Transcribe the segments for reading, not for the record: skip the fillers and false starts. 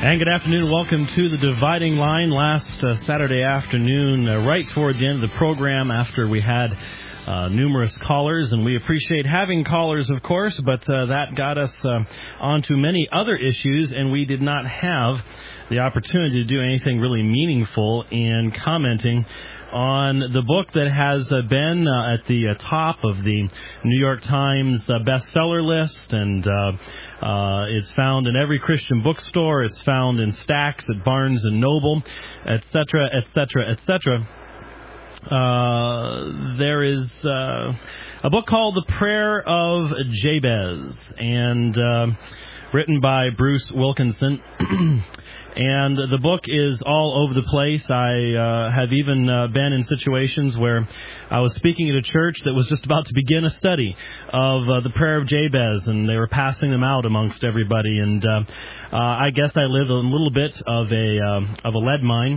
And good afternoon. Welcome to the Dividing Line. Last Saturday afternoon, right toward the end of the program, after we had numerous callers, and we appreciate having callers, of course, but that got us onto many other issues, and we did not have the opportunity to do anything really meaningful in commenting on the book that has been at the top of the New York Times bestseller list, and it's found in every Christian bookstore. It's found in stacks at Barnes & Noble, etc., etc., etc. There is a book called The Prayer of Jabez, and written by Bruce Wilkinson. And the book is all over the place. I have even been in situations where I was speaking at a church that was just about to begin a study of the Prayer of Jabez, and they were passing them out amongst everybody. And I guess I live a little bit of a lead mine.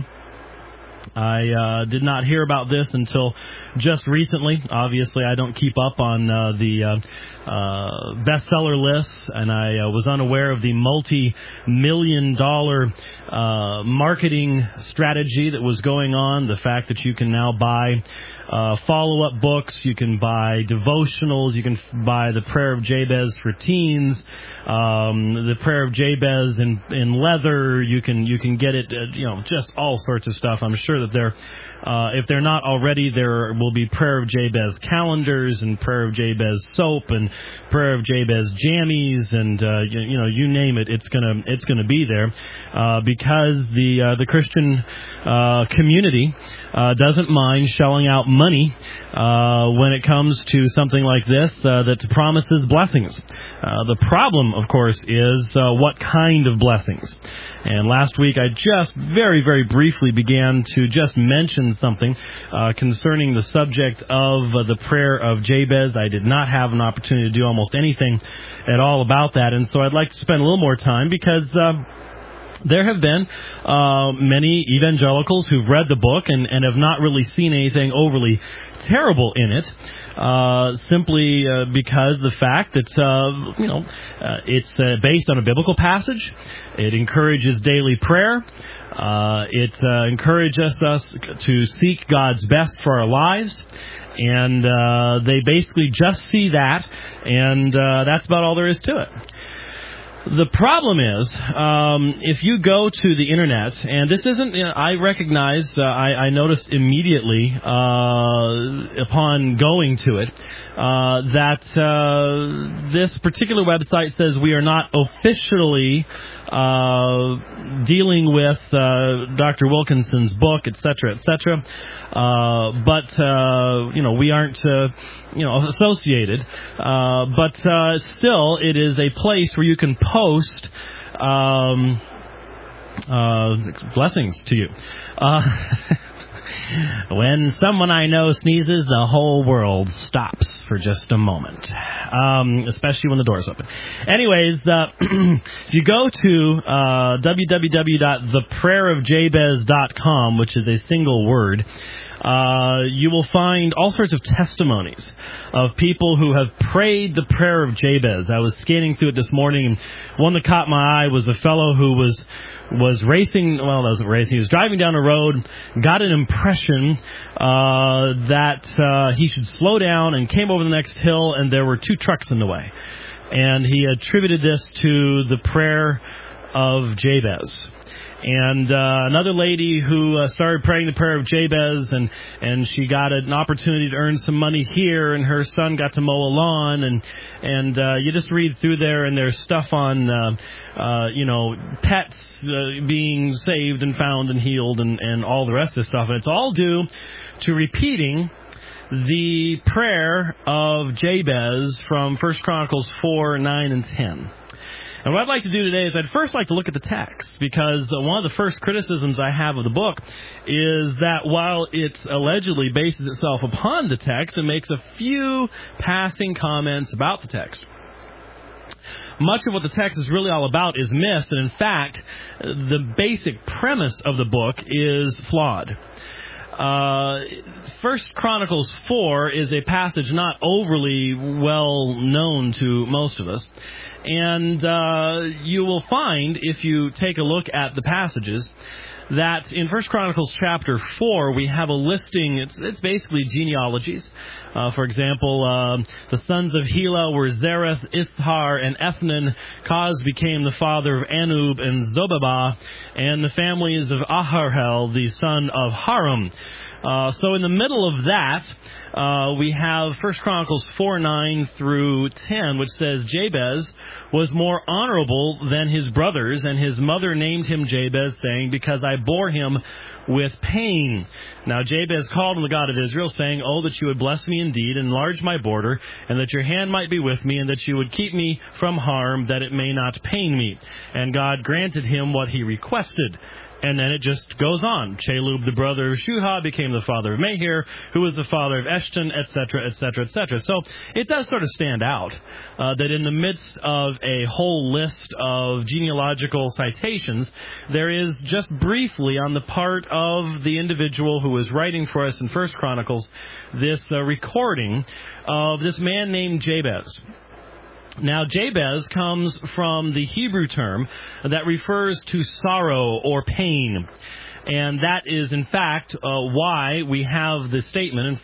I did not hear about this until just recently. Obviously, I don't keep up on the bestseller lists, and I was unaware of the multi-million-dollar marketing strategy that was going on. The fact that you can now buy follow-up books, you can buy devotionals, you can buy the Prayer of Jabez for teens, the Prayer of Jabez in leather. You can get it, just all sorts of stuff. I'm sure that if they're not already, there will be Prayer of Jabez calendars and Prayer of Jabez soap and Prayer of Jabez jammies, and you name it, it's gonna be there because the Christian community doesn't mind shelling out money when it comes to something like this that promises blessings. The problem, of course, is what kind of blessings. And last week I just very, very briefly began to just mention something concerning the subject of the Prayer of Jabez. I did not have an opportunity to do almost anything at all about that, and so I'd like to spend a little more time because there have been many evangelicals who've read the book and have not really seen anything overly terrible in it, simply because the fact that, it's based on a biblical passage. It encourages daily prayer. It encourages us to seek God's best for our lives. And they basically just see that, and that's about all there is to it. The problem is, if you go to the Internet, and this isn't, I recognize, I noticed immediately upon going to it, that this particular website says we are not officially dealing with Dr. Wilkinson's book, etc., etc., but we aren't associated, but still it is a place where you can post blessings to you. When someone I know sneezes, the whole world stops for just a moment, especially when the door's open. Anyways, if you go to www.theprayerofjabez.com, which is a single word, you will find all sorts of testimonies of people who have prayed the Prayer of Jabez. I was scanning through it this morning, and one that caught my eye was a fellow who was racing. Well, that wasn't racing. He was driving down a road, got an impression that he should slow down, and came over the next hill, and there were two trucks in the way. And he attributed this to the Prayer of Jabez. And another lady who started praying the Prayer of Jabez, and she got an opportunity to earn some money here, and her son got to mow a lawn, and you just read through there, and there's stuff on pets being saved and found and healed, and all the rest of this stuff, and it's all due to repeating the Prayer of Jabez from 1 Chronicles 4, 9, and 10. And what I'd like to do today is I'd first like to look at the text, because one of the first criticisms I have of the book is that while it allegedly bases itself upon the text and makes a few passing comments about the text, much of what the text is really all about is missed, and in fact, the basic premise of the book is flawed. First Chronicles 4 is a passage not overly well known to most of us. And you will find, if you take a look at the passages, that in 1 Chronicles chapter 4, we have a listing, it's basically genealogies. For example, the sons of Hela were Zereth, Ishar, and Ethnan. Koz became the father of Anub and Zobabah, and the families of Aharhel, the son of Haram. So in the middle of that, we have 1 Chronicles 4:9 through 10, which says, Jabez was more honorable than his brothers, and his mother named him Jabez, saying, because I bore him with pain. Now Jabez called on the God of Israel, saying, Oh, that you would bless me indeed, enlarge my border, and that your hand might be with me, and that you would keep me from harm, that it may not pain me. And God granted him what he requested. And then it just goes on. Chalub, the brother of Shuha, became the father of Mehir, who was the father of Eshton, etc., etc., etc. So it does sort of stand out that in the midst of a whole list of genealogical citations, there is just briefly on the part of the individual who is writing for us in 1 Chronicles this recording of this man named Jabez. Now, Jabez comes from the Hebrew term that refers to sorrow or pain. And that is, in fact, why we have the statement in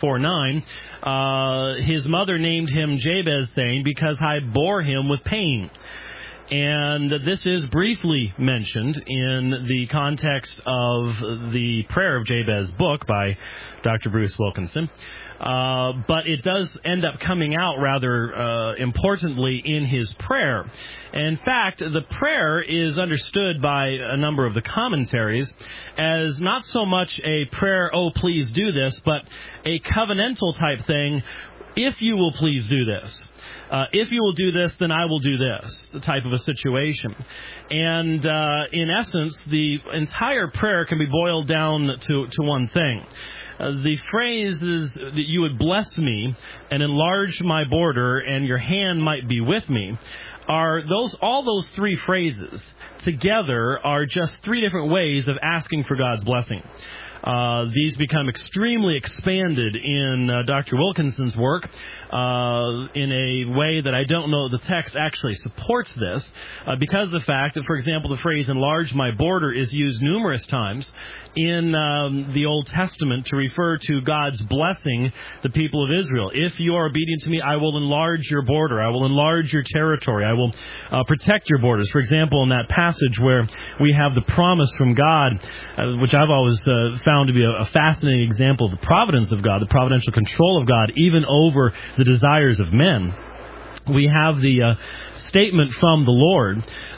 4:9, his mother named him Jabez, saying, because I bore him with pain. And this is briefly mentioned in the context of the Prayer of Jabez book by Dr. Bruce Wilkinson. But it does end up coming out rather importantly in his prayer. In fact, the prayer is understood by a number of the commentaries as not so much a prayer, oh, please do this, but a covenantal type thing, if you will please do this. If you will do this, then I will do this, the type of a situation. And in essence, the entire prayer can be boiled down to one thing. The phrase is that you would bless me and enlarge my border and your hand might be with me. All those three phrases together are just three different ways of asking for God's blessing. These become extremely expanded in Dr. Wilkinson's work in a way that I don't know the text actually supports this because of the fact that, for example, the phrase enlarge my border is used numerous times in the Old Testament to refer to God's blessing the people of Israel. If you are obedient to me, I will enlarge your border. I will enlarge your territory. I will protect your borders. For example, in that passage where we have the promise from God, which I've always found to be a fascinating example of the providence of God, the providential control of God, even over the desires of men. We have the statement from the Lord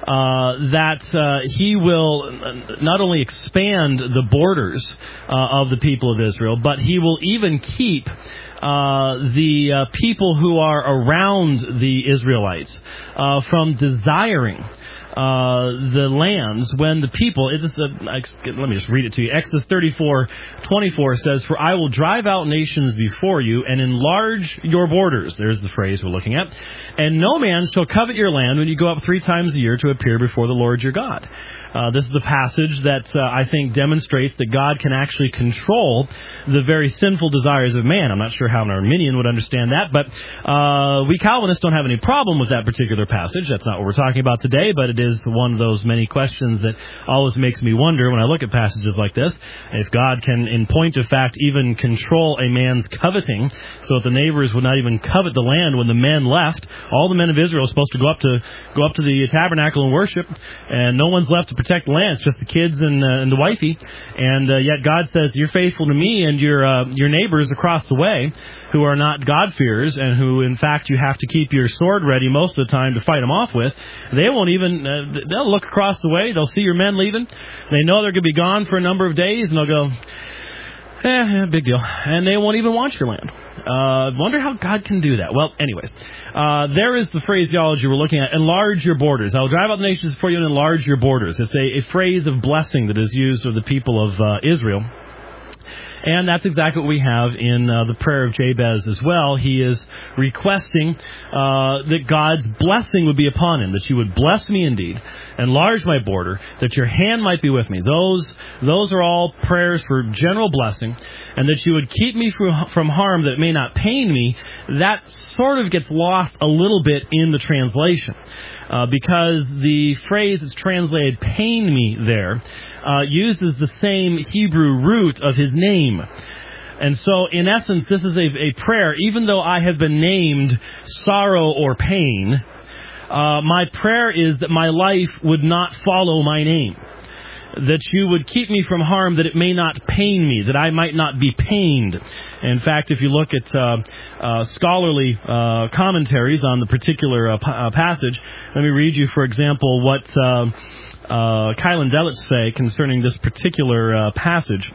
that He will not only expand the borders of the people of Israel, but He will even keep the people who are around the Israelites from desiring the lands when the people, let me just read it to you. Exodus 34:24 says, For I will drive out nations before you and enlarge your borders. There's the phrase we're looking at. And no man shall covet your land when you go up 3 times a year to appear before the Lord your God. This is a passage that I think demonstrates that God can actually control the very sinful desires of man. I'm not sure how an Arminian would understand that, but we Calvinists don't have any problem with that particular passage. That's not what we're talking about today, but it is one of those many questions that always makes me wonder when I look at passages like this, if God can, in point of fact, even control a man's coveting, so that the neighbors would not even covet the land when the men left. All the men of Israel are supposed to go up to the tabernacle and worship, and no one's left to protect the land. It's just the kids and the wifey, and yet God says, you're faithful to me and your neighbors across the way who are not God-fearers and who, in fact, you have to keep your sword ready most of the time to fight them off with. They won't even, they'll look across the way, they'll see your men leaving, they know they're going to be gone for a number of days, and they'll go, big deal. And they won't even want your land. Wonder how God can do that. Well, anyways, there is the phraseology we're looking at. Enlarge your borders. I will drive out the nations before you and enlarge your borders. It's a phrase of blessing that is used of the people of Israel. And that's exactly what we have in the prayer of Jabez as well. He is requesting that God's blessing would be upon him, that you would bless me indeed, enlarge my border, that your hand might be with me. Those are all prayers for general blessing, and that you would keep me from harm that may not pain me. That sort of gets lost a little bit in the translation. Because the phrase that's translated pain me there uses the same Hebrew root of his name. And so, in essence, this is a prayer. Even though I have been named sorrow or pain, my prayer is that my life would not follow my name. That you would keep me from harm, that it may not pain me, that I might not be pained. In fact, if you look at scholarly commentaries on the particular passage, let me read you, for example, what Kylan Delich say concerning this particular passage.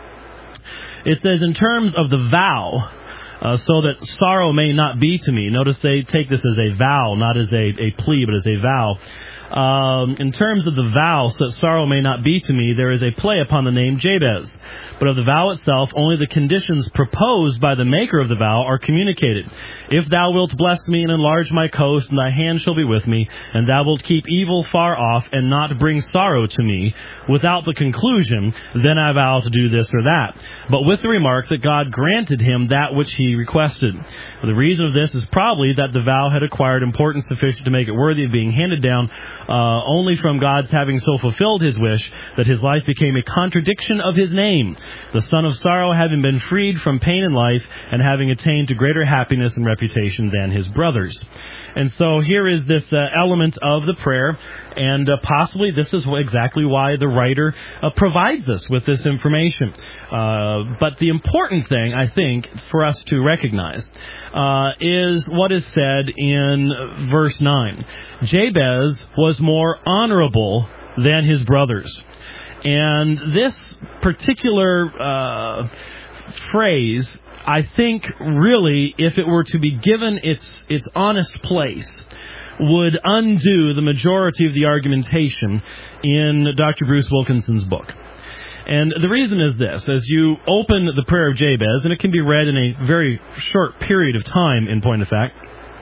It says, in terms of the vow, so that sorrow may not be to me. Notice they take this as a vow, not as a plea, but as a vow. In terms of the vow, so that sorrow may not be to me, there is a play upon the name Jabez. But of the vow itself, only the conditions proposed by the maker of the vow are communicated. If thou wilt bless me and enlarge my coast, and thy hand shall be with me, and thou wilt keep evil far off, and not bring sorrow to me, without the conclusion, then I vow to do this or that. But with the remark that God granted him that which he requested. The reason of this is probably that the vow had acquired importance sufficient to make it worthy of being handed down only from God's having so fulfilled his wish that his life became a contradiction of his name, the son of sorrow having been freed from pain in life and having attained to greater happiness and reputation than his brothers. And so here is this element of the prayer, and possibly this is exactly why the writer provides us with this information. But the important thing, I think, for us to recognize is what is said in verse 9. Jabez was more honorable than his brothers. And this particular phrase, I think, really, if it were to be given its honest place, would undo the majority of the argumentation in Dr. Bruce Wilkinson's book. And the reason is this. As you open the prayer of Jabez, and it can be read in a very short period of time, in point of fact,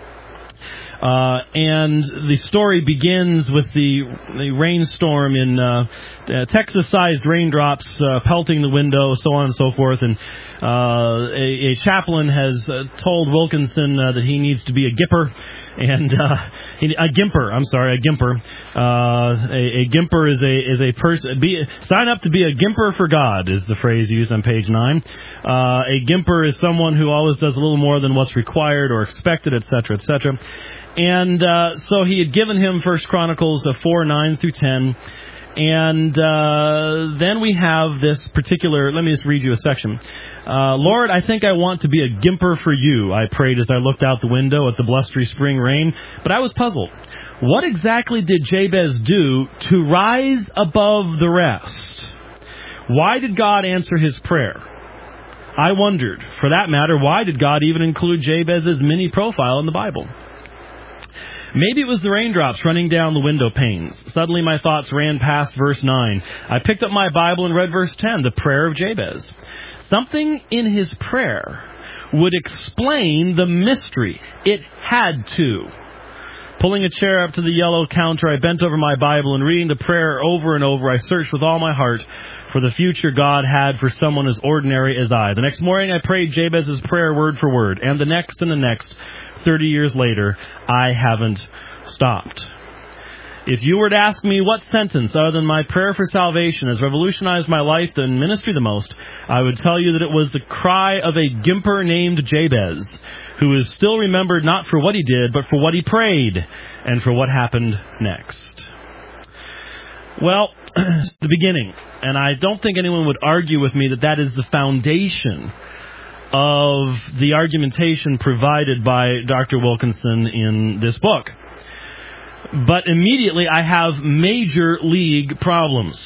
and the story begins with the rainstorm in Texas-sized raindrops pelting the window, so on and so forth. And a chaplain has told Wilkinson that he needs to be a gipper. And a gimper. A gimper is a person. Sign up to be a gimper for God is the phrase used on page 9. A gimper is someone who always does a little more than what's required or expected, etc., etc. And so he had given him 1 Chronicles 4:9 through 10. And then we have this particular, let me just read you a section. Lord, I think I want to be a gimper for you, I prayed as I looked out the window at the blustery spring rain. But I was puzzled. What exactly did Jabez do to rise above the rest? Why did God answer his prayer? I wondered. For that matter, why did God even include Jabez's mini profile in the Bible? Maybe it was the raindrops running down the window panes. Suddenly my thoughts ran past verse 9. I picked up my Bible and read verse 10, the prayer of Jabez. Something in his prayer would explain the mystery. It had to. Pulling a chair up to the yellow counter, I bent over my Bible and reading the prayer over and over, I searched with all my heart for the future God had for someone as ordinary as I. The next morning I prayed Jabez's prayer word for word, and the next and the next. 30 years later, I haven't stopped. If you were to ask me what sentence, other than my prayer for salvation, has revolutionized my life and ministry the most, I would tell you that it was the cry of a gimper named Jabez, who is still remembered not for what he did, but for what he prayed, and for what happened next. Well, it's the beginning, and I don't think anyone would argue with me that that is the foundation of the argumentation provided by Dr. Wilkinson in this book. But immediately I have major league problems.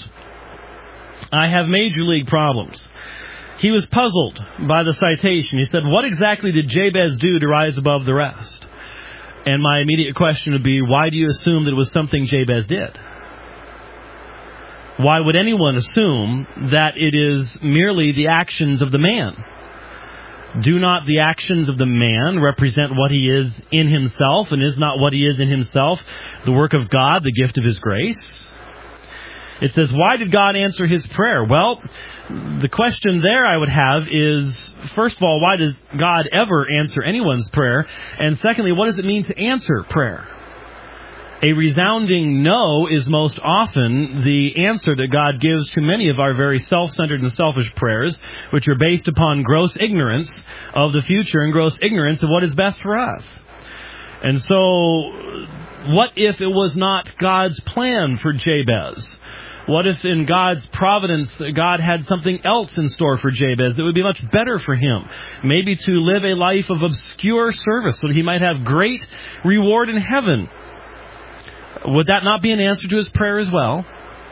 He was puzzled by the citation. He said, what exactly did Jabez do to rise above the rest? And my immediate question would be, why do you assume that it was something Jabez did? Why would anyone assume that it is merely the actions of the man? Do not the actions of the man represent what he is in himself, and is not what he is in himself the work of God, the gift of his grace? It says, why did God answer his prayer? Well, the question there I would have is, first of all, why does God ever answer anyone's prayer? And secondly, what does it mean to answer prayer? A resounding no is most often the answer that God gives to many of our very self-centered and selfish prayers, which are based upon gross ignorance of the future and gross ignorance of what is best for us. And so, what if it was not God's plan for Jabez? What if in God's providence God had something else in store for Jabez that would be much better for him? Maybe to live a life of obscure service so that he might have great reward in heaven. Would that not be an answer to his prayer as well?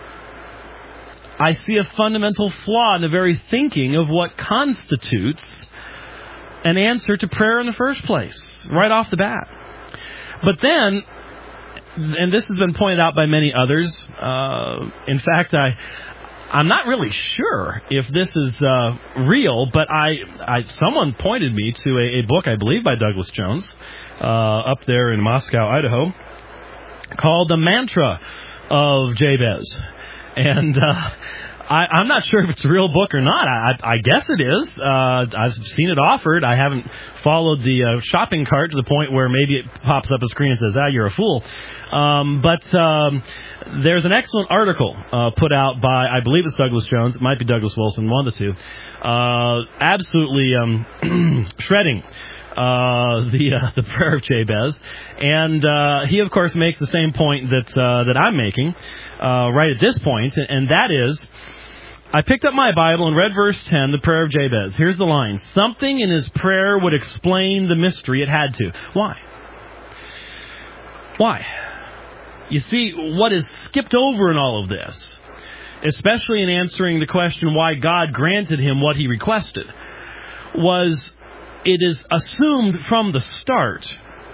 I see a fundamental flaw in the very thinking of what constitutes an answer to prayer in the first place, right off the bat. But then, and this has been pointed out by many others, in fact, I'm not really sure if this is real, but someone pointed me to a book, I believe, by Douglas Jones, up there in Moscow, Idaho, called The Mantra of Jabez. And I'm not sure if it's a real book or not. I guess it is. I've seen it offered. I haven't followed the shopping cart to the point where maybe it pops up a screen and says, you're a fool. But there's an excellent article put out by, I believe it's Douglas Jones. It might be Douglas Wilson, one of the two. Absolutely shredding the prayer of Jabez. And he, of course, makes the same point that I'm making right at this point, and that is, I picked up my Bible and read verse 10, the prayer of Jabez. Here's the line. Something in his prayer would explain the mystery. It had to. Why? Why? You see, what is skipped over in all of this, especially in answering the question why God granted him what he requested, was it is assumed from the start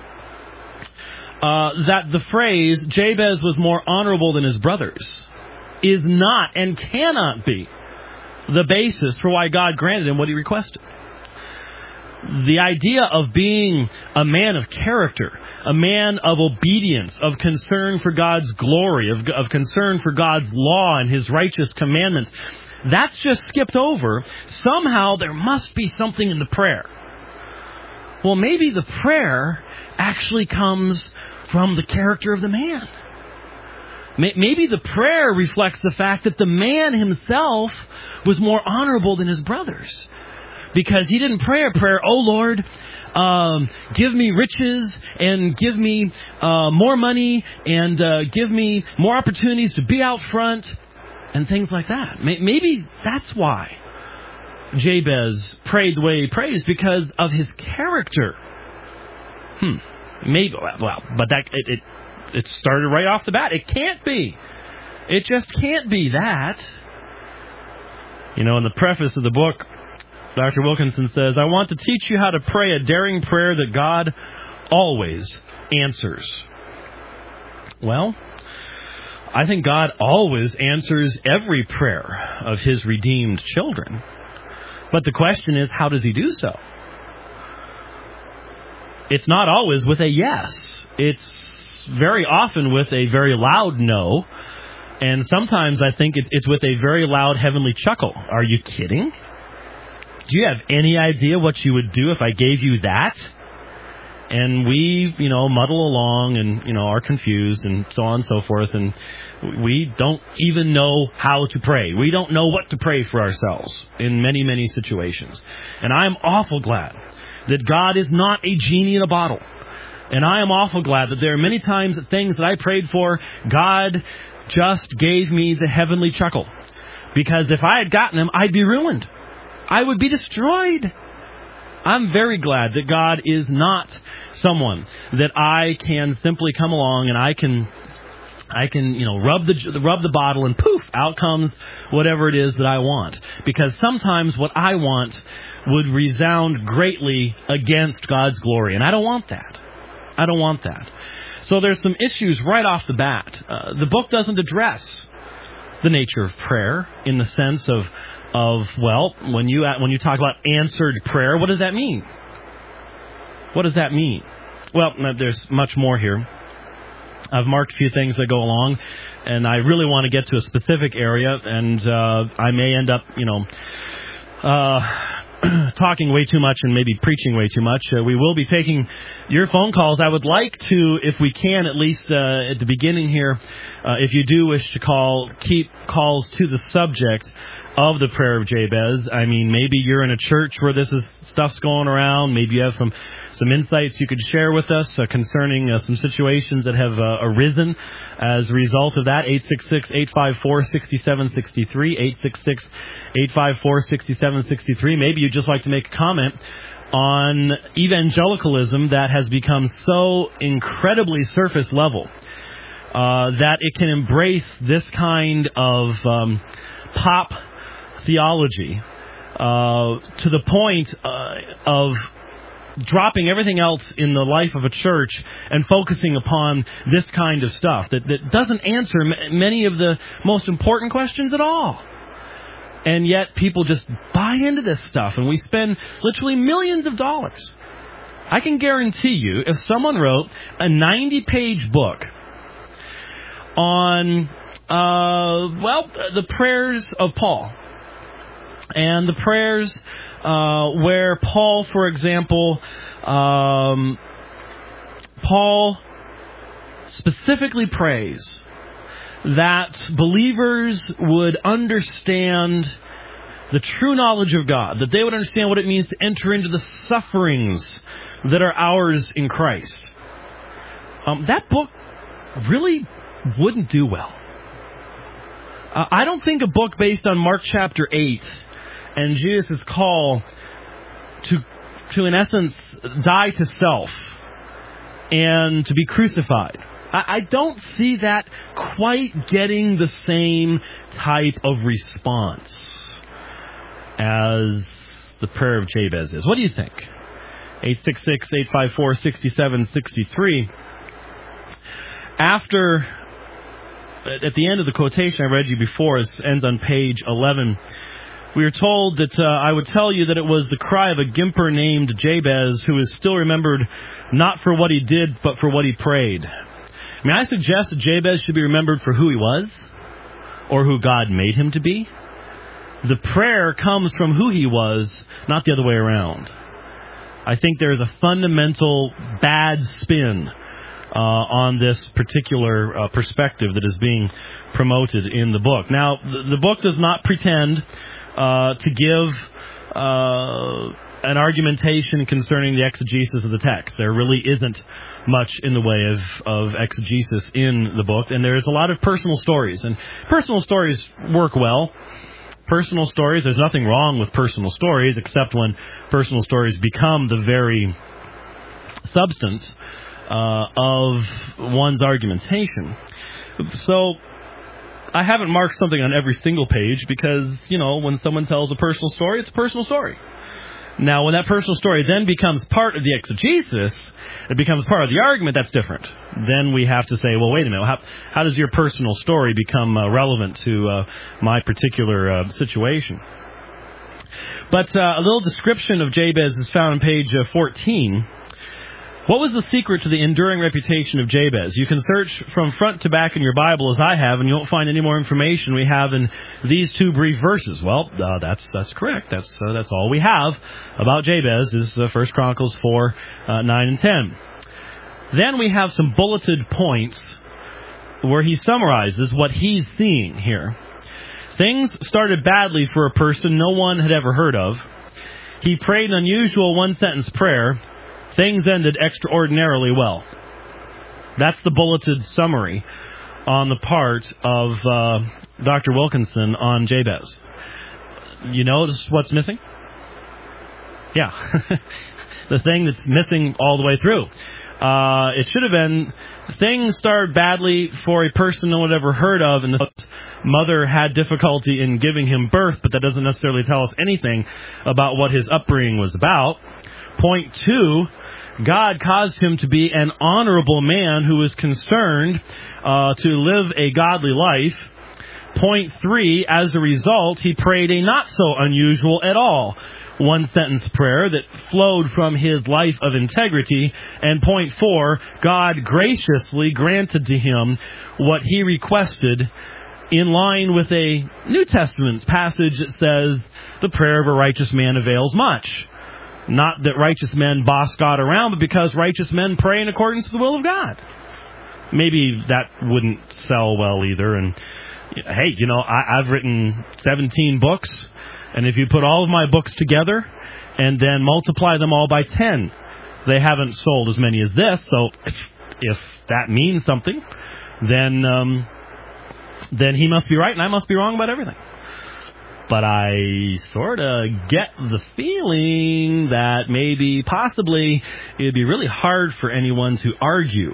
that the phrase, Jabez was more honorable than his brothers, is not and cannot be the basis for why God granted him what he requested. The idea of being a man of character, a man of obedience, of concern for God's glory, of concern for God's law and his righteous commandments, that's just skipped over. Somehow there must be something in the prayer. Well, maybe the prayer actually comes from the character of the man. Maybe the prayer reflects the fact that the man himself was more honorable than his brothers. Because he didn't pray a prayer, oh Lord, give me riches and give me more money and give me more opportunities to be out front and things like that. Maybe that's why Jabez prayed the way he prays, because of his character. Maybe, well, but that it started right off the bat. It can't be. It just can't be that. You know, in the preface of the book, Dr. Wilkinson says, I want to teach you how to pray a daring prayer that God always answers. Well, I think God always answers every prayer of his redeemed children. But the question is, how does he do so? It's not always with a yes. It's very often with a very loud no. And sometimes I think it's with a very loud heavenly chuckle. Are you kidding? Do you have any idea what you would do if I gave you that? And we, muddle along and, are confused and so on and so forth. And we don't even know how to pray. We don't know what to pray for ourselves in many, many situations. And I am awful glad that God is not a genie in a bottle. And I am awful glad that there are many times that things that I prayed for, God just gave me the heavenly chuckle. Because if I had gotten him, I'd be ruined. I would be destroyed. I'm very glad that God is not someone that I can simply come along and I can rub the bottle and poof, out comes whatever it is that I want. Because sometimes what I want would resound greatly against God's glory, and I don't want that. I don't want that. So there's some issues right off the bat. The book doesn't address the nature of prayer in the sense of well, when you talk about answered prayer, what does that mean? What does that mean? Well, there's much more here. I've marked a few things that go along, and I really want to get to a specific area, and I may end up, talking way too much and maybe preaching way too much. We will be taking your phone calls. I would like to, if we can, at least at the beginning here, if you do wish to call, keep calls to the subject of the prayer of Jabez. I mean, maybe you're in a church where stuff's going around. Maybe you have some insights you could share with us concerning some situations that have arisen as a result of that. 866-854-6763, 866-854-6763. Maybe you'd just like to make a comment on evangelicalism that has become so incredibly surface level that it can embrace this kind of pop theology to the point of dropping everything else in the life of a church and focusing upon this kind of stuff that doesn't answer many of the most important questions at all. And yet people just buy into this stuff, and we spend literally millions of dollars. I can guarantee you, if someone wrote a 90-page book on, the prayers of Paul, and the prayers where Paul, for example, Paul specifically prays that believers would understand the true knowledge of God, that they would understand what it means to enter into the sufferings that are ours in Christ. That book really wouldn't do well. I don't think a book based on Mark chapter 8 and Jesus' call to in essence, die to self and to be crucified. I don't see that quite getting the same type of response as the prayer of Jabez is. What do you think? 866-854-6763. At the end of the quotation I read you before, it ends on page 11. We are told that I would tell you that it was the cry of a gimper named Jabez, who is still remembered not for what he did, but for what he prayed. May I suggest that Jabez should be remembered for who he was, or who God made him to be? The prayer comes from who he was, not the other way around. I think there is a fundamental bad spin on this particular perspective that is being promoted in the book. Now, the book does not pretend to give an argumentation concerning the exegesis of the text. There really isn't much in the way of exegesis in the book, and there's a lot of personal stories, and personal stories work well. Personal stories, there's nothing wrong with personal stories, except when personal stories become the very substance of one's argumentation. So I haven't marked something on every single page because, when someone tells a personal story, it's a personal story. Now, when that personal story then becomes part of the exegesis, it becomes part of the argument, that's different. Then we have to say, well, wait a minute, how does your personal story become relevant to my particular situation? But a little description of Jabez is found on page 14. What was the secret to the enduring reputation of Jabez? You can search from front to back in your Bible, as I have, and you won't find any more information we have in these two brief verses. Well, that's correct. That's all we have about Jabez is 1 Chronicles 4, 9, and 10. Then we have some bulleted points where he summarizes what he's seeing here. Things started badly for a person no one had ever heard of. He prayed an unusual one-sentence prayer. Things ended extraordinarily well. That's the bulleted summary on the part of Dr. Wilkinson on Jabez. You notice what's missing? Yeah. The thing that's missing all the way through. It should have been, things started badly for a person no one had ever heard of, and the mother had difficulty in giving him birth, but that doesn't necessarily tell us anything about what his upbringing was about. Point 2, God caused him to be an honorable man who was concerned to live a godly life. Point 3, as a result, he prayed a not so unusual at all one-sentence prayer that flowed from his life of integrity. And point 4, God graciously granted to him what he requested, in line with a New Testament passage that says, the prayer of a righteous man avails much. Not that righteous men boss God around, but because righteous men pray in accordance with the will of God. Maybe that wouldn't sell well either. And hey, I've written 17 books, and if you put all of my books together and then multiply them all by 10, they haven't sold as many as this. So if that means something, then he must be right and I must be wrong about everything. But I sort of get the feeling that maybe, possibly, it'd be really hard for anyone to argue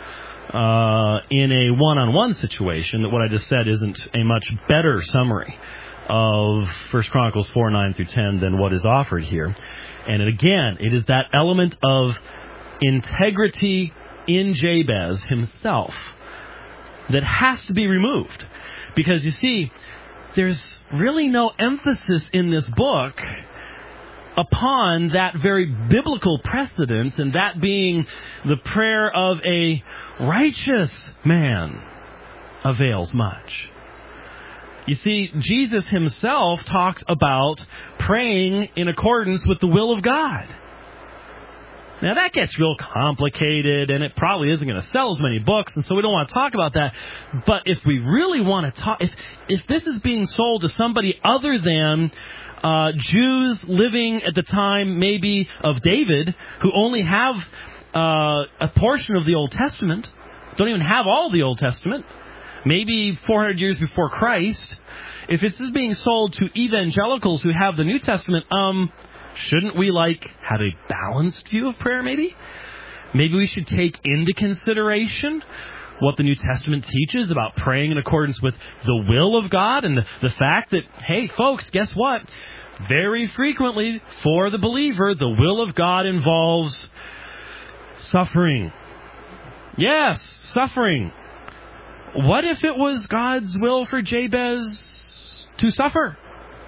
in a one-on-one situation that what I just said isn't a much better summary of 1 Chronicles 4:9 through 10 than what is offered here. And again, it is that element of integrity in Jabez himself that has to be removed. Because you see, there's really no emphasis in this book upon that very biblical precedent, and that being the prayer of a righteous man avails much. You see, Jesus himself talked about praying in accordance with the will of God. Now, that gets real complicated, and it probably isn't going to sell as many books, and so we don't want to talk about that. But if we really want to talk, if this is being sold to somebody other than Jews living at the time, maybe, of David, who only have a portion of the Old Testament, don't even have all the Old Testament, maybe 400 years before Christ, if this is being sold to evangelicals who have the New Testament, shouldn't we, have a balanced view of prayer, maybe? Maybe we should take into consideration what the New Testament teaches about praying in accordance with the will of God, and the fact that, hey, folks, guess what? Very frequently, for the believer, the will of God involves suffering. Yes, suffering. What if it was God's will for Jabez to suffer?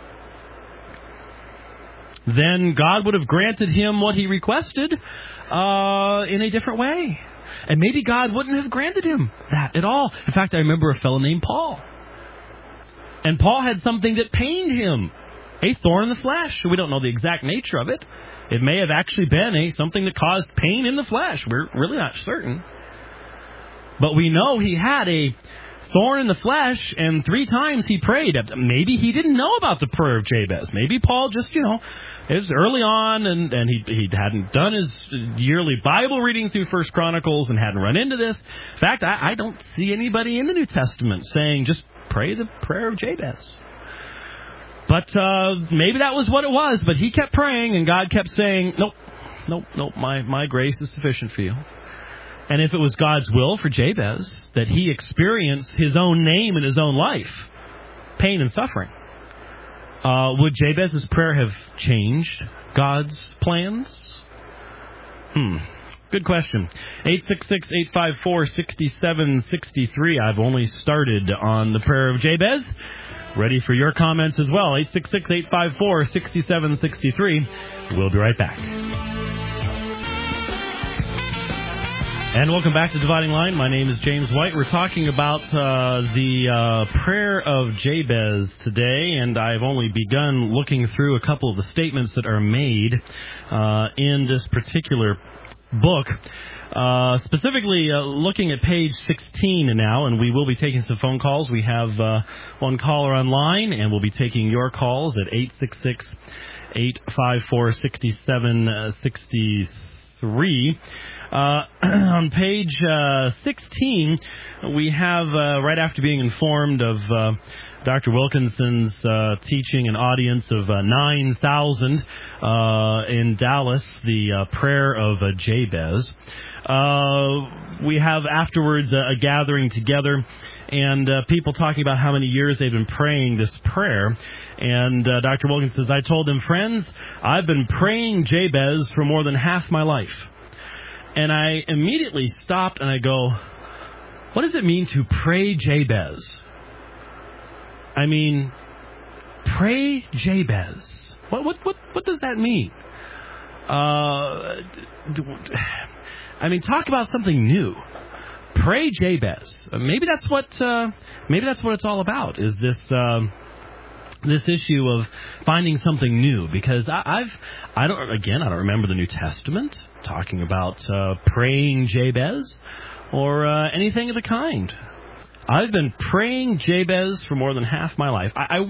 Then God would have granted him what he requested in a different way. And maybe God wouldn't have granted him that at all. In fact, I remember a fellow named Paul. And Paul had something that pained him, a thorn in the flesh. We don't know the exact nature of it. It may have actually been something that caused pain in the flesh. We're really not certain. But we know he had a thorn in the flesh, and 3 times he prayed. Maybe he didn't know about the prayer of Jabez. Maybe Paul just, it was early on, and he hadn't done his yearly Bible reading through 1 Chronicles and hadn't run into this. In fact, I don't see anybody in the New Testament saying just pray the prayer of Jabez. But maybe that was what it was. But he kept praying, and God kept saying, nope, my grace is sufficient for you. And if it was God's will for Jabez that he experienced his own name in his own life, pain and suffering, would Jabez's prayer have changed God's plans? Good question. 866-854-6763. I've only started on the prayer of Jabez. Ready for your comments as well. 866-854-6763. We'll be right back. And welcome back to Dividing Line. My name is James White. We're talking about the prayer of Jabez today, and I've only begun looking through a couple of the statements that are made in this particular book. Specifically looking at page 16 now, and we will be taking some phone calls. We have one caller online, and we'll be taking your calls at 866-854-6763. On page 16, we have, right after being informed of Dr. Wilkinson's teaching an audience of 9,000 in Dallas, the prayer of Jabez, we have afterwards a gathering together, and people talking about how many years they've been praying this prayer. And Dr. Wilkinson says, I told them, friends, I've been praying Jabez for more than half my life. And I immediately stopped and I go, what does it mean to pray Jabez? I mean, pray Jabez. What does that mean? I mean, talk about something new. Pray Jabez. Maybe that's what it's all about. Is this issue of finding something new? Because I don't remember the New Testament talking about praying Jabez or anything of the kind. I've been praying Jabez for more than half my life. I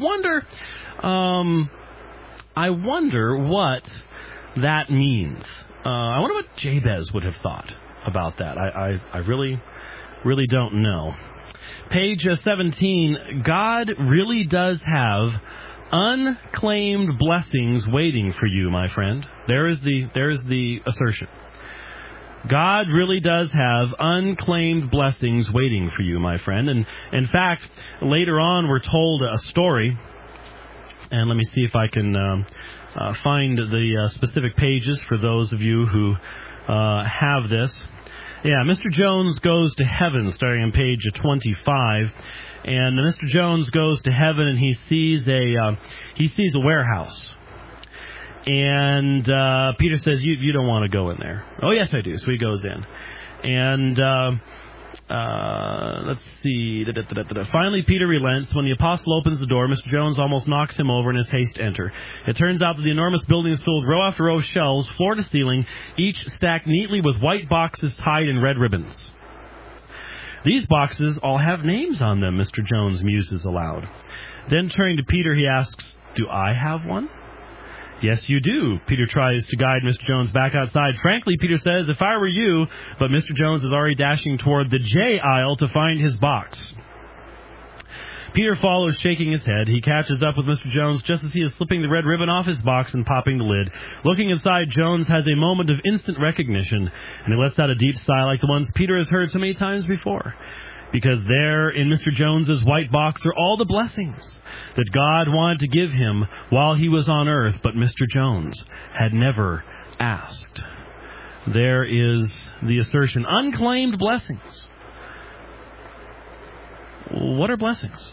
wonder what that means. I wonder what Jabez would have thought about that. I really don't know. Page 17, God really does have unclaimed blessings waiting for you, my friend. There is the assertion. God really does have unclaimed blessings waiting for you, my friend. And in fact, later on we're told a story, and let me see if I can find the specific pages for those of you who have this. Yeah, Mr. Jones goes to heaven, starting on page 25. And Mr. Jones goes to heaven, and he sees a warehouse. And Peter says, "You don't want to go in there." "Oh, yes, I do." So he goes in. And let's see. Finally, Peter relents. When the apostle opens the door, Mr. Jones almost knocks him over in his haste to enter. It turns out that the enormous building is filled with row after row of shelves, floor to ceiling, each stacked neatly with white boxes tied in red ribbons. "These boxes all have names on them," Mr. Jones muses aloud. Then turning to Peter, he asks, "Do I have one?" "Yes, you do." Peter tries to guide Mr. Jones back outside. "Frankly," Peter says, "if I were you," but Mr. Jones is already dashing toward the J aisle to find his box. Peter follows, shaking his head. He catches up with Mr. Jones just as he is slipping the red ribbon off his box and popping the lid. Looking inside, Jones has a moment of instant recognition, and he lets out a deep sigh like the ones Peter has heard so many times before. Because there in Mr. Jones's white box are all the blessings that God wanted to give him while he was on earth, but Mr. Jones had never asked. There is the assertion, unclaimed blessings. What are blessings?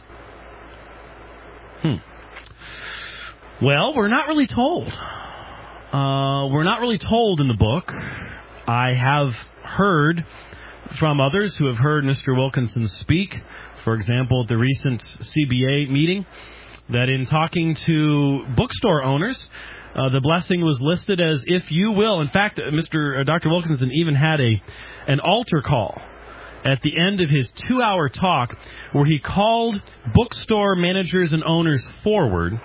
Well, we're not really told. We're not really told in the book. I have heard from others who have heard Mr. Wilkinson speak, for example, at the recent CBA meeting, that in talking to bookstore owners, the blessing was listed as "if you will." In fact, Dr. Wilkinson even had an altar call at the end of his 2-hour talk where he called bookstore managers and owners forward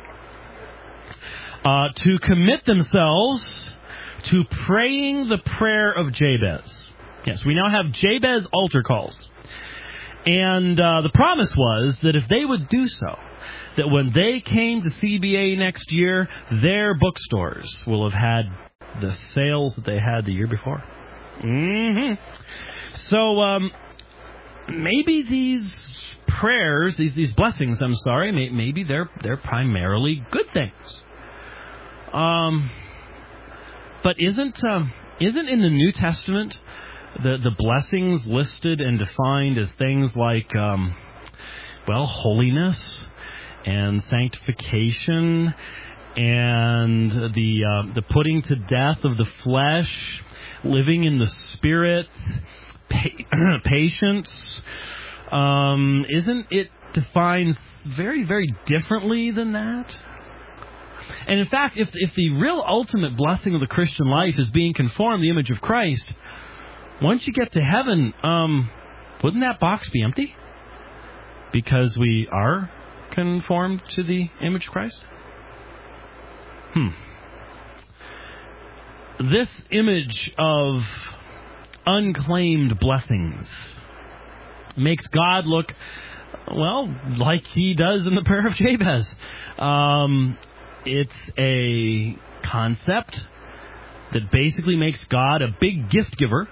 to commit themselves to praying the prayer of Jabez. Yes, we now have Jabez altar calls. And the promise was that if they would do so, that when they came to CBA next year, their bookstores will have had the sales that they had the year before. So maybe these prayers, these blessings, maybe they're primarily good things. But isn't in the New Testament the blessings listed and defined as things like, holiness and sanctification and the putting to death of the flesh, living in the Spirit, patience? Isn't it defined very, very differently than that? And in fact, if the real ultimate blessing of the Christian life is being conformed to the image of Christ, once you get to heaven, wouldn't that box be empty? Because we are conformed to the image of Christ? This image of unclaimed blessings makes God look, like he does in the prayer of Jabez. It's a concept that basically makes God a big gift giver.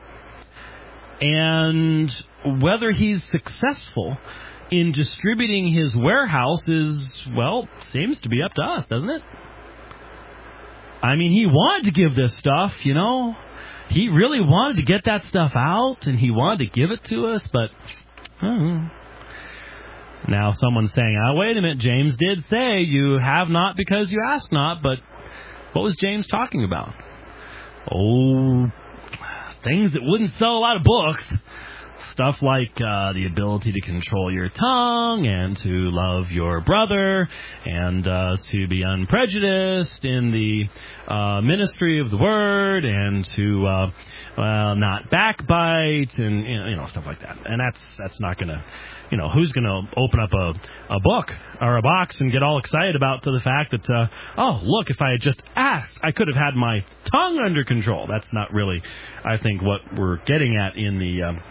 And whether he's successful in distributing his warehouse seems to be up to us, doesn't it? I mean, he wanted to give this stuff, He really wanted to get that stuff out, and he wanted to give it to us, but Now someone's saying, wait a minute, James did say you have not because you ask not, but what was James talking about? Oh, things that wouldn't sell a lot of books. Stuff like the ability to control your tongue and to love your brother and to be unprejudiced in the ministry of the word and to not backbite and stuff like that. And that's not going to, who's going to open up a book or a box and get all excited about the fact that, look, if I had just asked, I could have had my tongue under control. That's not really, I think, what we're getting at in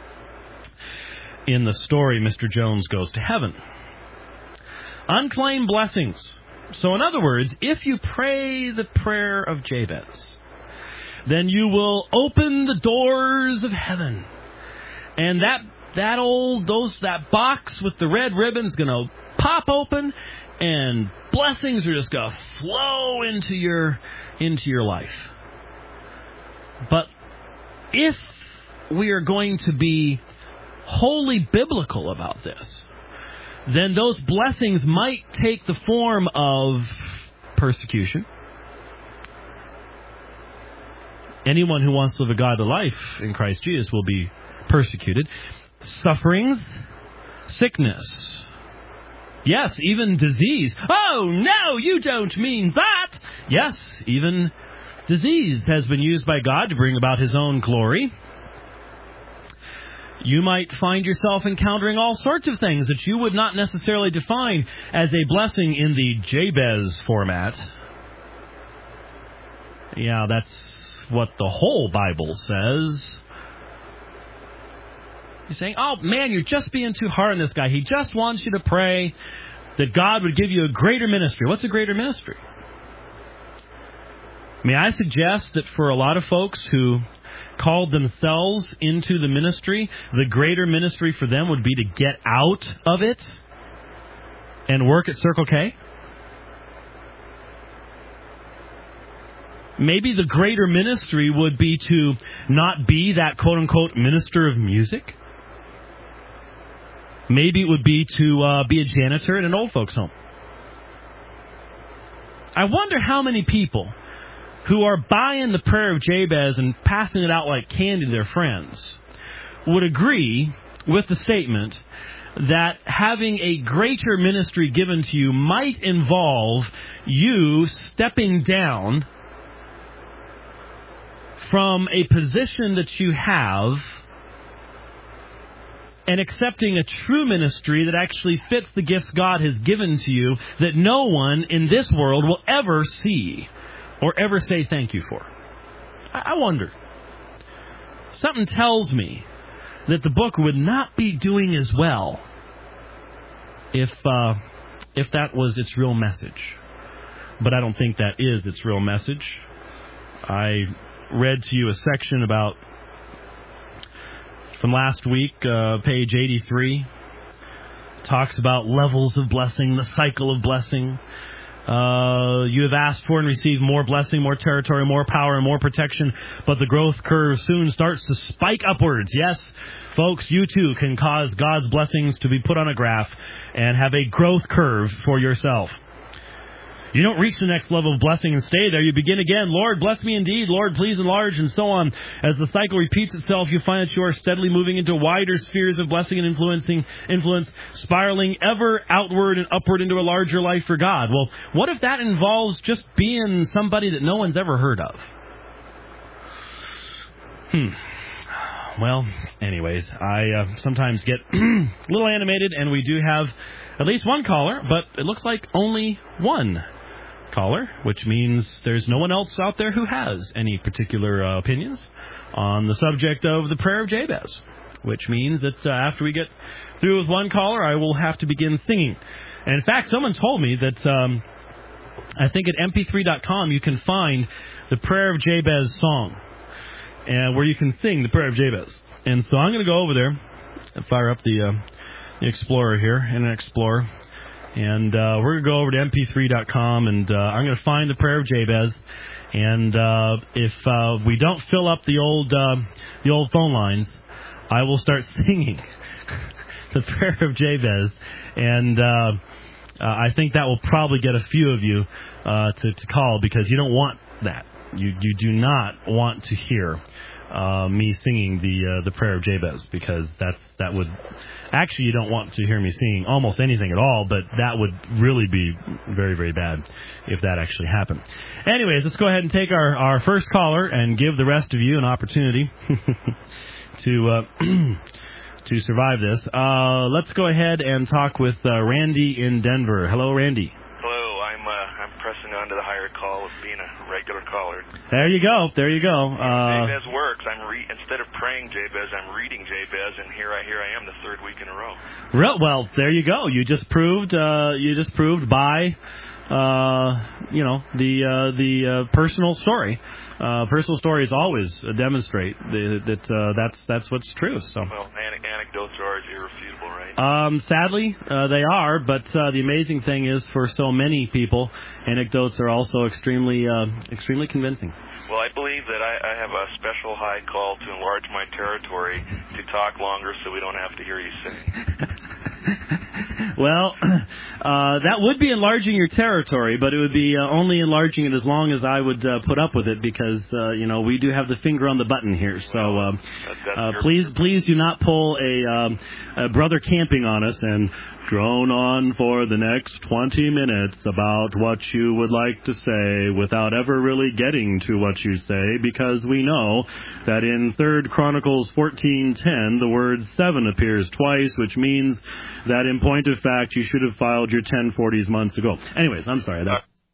the story, Mr. Jones Goes to Heaven. Unclaimed blessings. So in other words, if you pray the prayer of Jabez, then you will open the doors of heaven. And that box with the red ribbon is going to pop open, and blessings are just going to flow into your life. But if we are going to be wholly biblical about this, then those blessings might take the form of persecution. Anyone who wants to live a godly life in Christ Jesus will be persecuted. Suffering, sickness. Yes, even disease. Oh, no, you don't mean that. Yes, even disease has been used by God to bring about His own glory. You might find yourself encountering all sorts of things that you would not necessarily define as a blessing in the Jabez format. Yeah, that's what the whole Bible says. You're saying, oh, man, you're just being too hard on this guy. He just wants you to pray that God would give you a greater ministry. What's a greater ministry? May I suggest that for a lot of folks who called themselves into the ministry, the greater ministry for them would be to get out of it and work at Circle K? Maybe the greater ministry would be to not be that quote-unquote minister of music? Maybe it would be to be a janitor in an old folks' home. I wonder how many people who are buying the prayer of Jabez and passing it out like candy to their friends would agree with the statement that having a greater ministry given to you might involve you stepping down from a position that you have and accepting a true ministry that actually fits the gifts God has given to you that no one in this world will ever see or ever say thank you for. I wonder. Something tells me that the book would not be doing as well if that was its real message. But I don't think that is its real message. I read to you a section from last week, page 83. Talks about levels of blessing, the cycle of blessing. You have asked for and received more blessing, more territory, more power, and more protection, but the growth curve soon starts to spike upwards. Yes, folks, you too can cause God's blessings to be put on a graph and have a growth curve for yourself. You don't reach the next level of blessing and stay there. You begin again. Lord, bless me indeed. Lord, please enlarge, and so on. As the cycle repeats itself, you find that you are steadily moving into wider spheres of blessing and influence, spiraling ever outward and upward into a larger life for God. Well, what if that involves just being somebody that no one's ever heard of? Well, anyways, I sometimes get a little animated, and we do have at least one caller, but it looks like only one caller, which means there's no one else out there who has any particular opinions on the subject of the prayer of Jabez, which means that after we get through with one caller, I will have to begin singing. And in fact, someone told me that I think at mp3.com you can find the prayer of Jabez song, where you can sing the prayer of Jabez. And so I'm going to go over there and fire up the Explorer here, Internet Explorer. And we're going to go over to mp3.com, and I'm going to find the prayer of Jabez. And if we don't fill up the old phone lines, I will start singing the prayer of Jabez, and I think that will probably get a few of you to call, because you don't want that. You do not want to hear me singing the prayer of Jabez, because that would actually, you don't want to hear me singing almost anything at all, but that would really be very, very bad if that actually happened. Anyways, let's go ahead and take our first caller and give the rest of you an opportunity to survive this. Let's go ahead and talk with Randy in Denver. Hello, Randy. Hello, I'm pressing on to the higher call of being a regular caller. There you go. Jabez works. Instead of praying Jabez, I'm reading Jabez, and here I am the third week in a row. Well, there you go. You just proved by the personal story. Personal stories always demonstrate that's what's true. So. Well, anecdotes are always irrefutable, right? Sadly, they are. But the amazing thing is, for so many people, anecdotes are also extremely convincing. Well, I believe that I have a special high call to enlarge my territory, to talk longer so we don't have to hear you sing. Well, that would be enlarging your territory, but it would be only enlarging it as long as I would put up with it, because we do have the finger on the button here. So please do not pull a brother camping on us and drone on for the next 20 minutes about what you would like to say without ever really getting to what you say, because we know that in 3 Chronicles 14:10 the word 7 appears twice, which means that in point of fact you should have filed your 1040s months ago. Anyways, I'm sorry.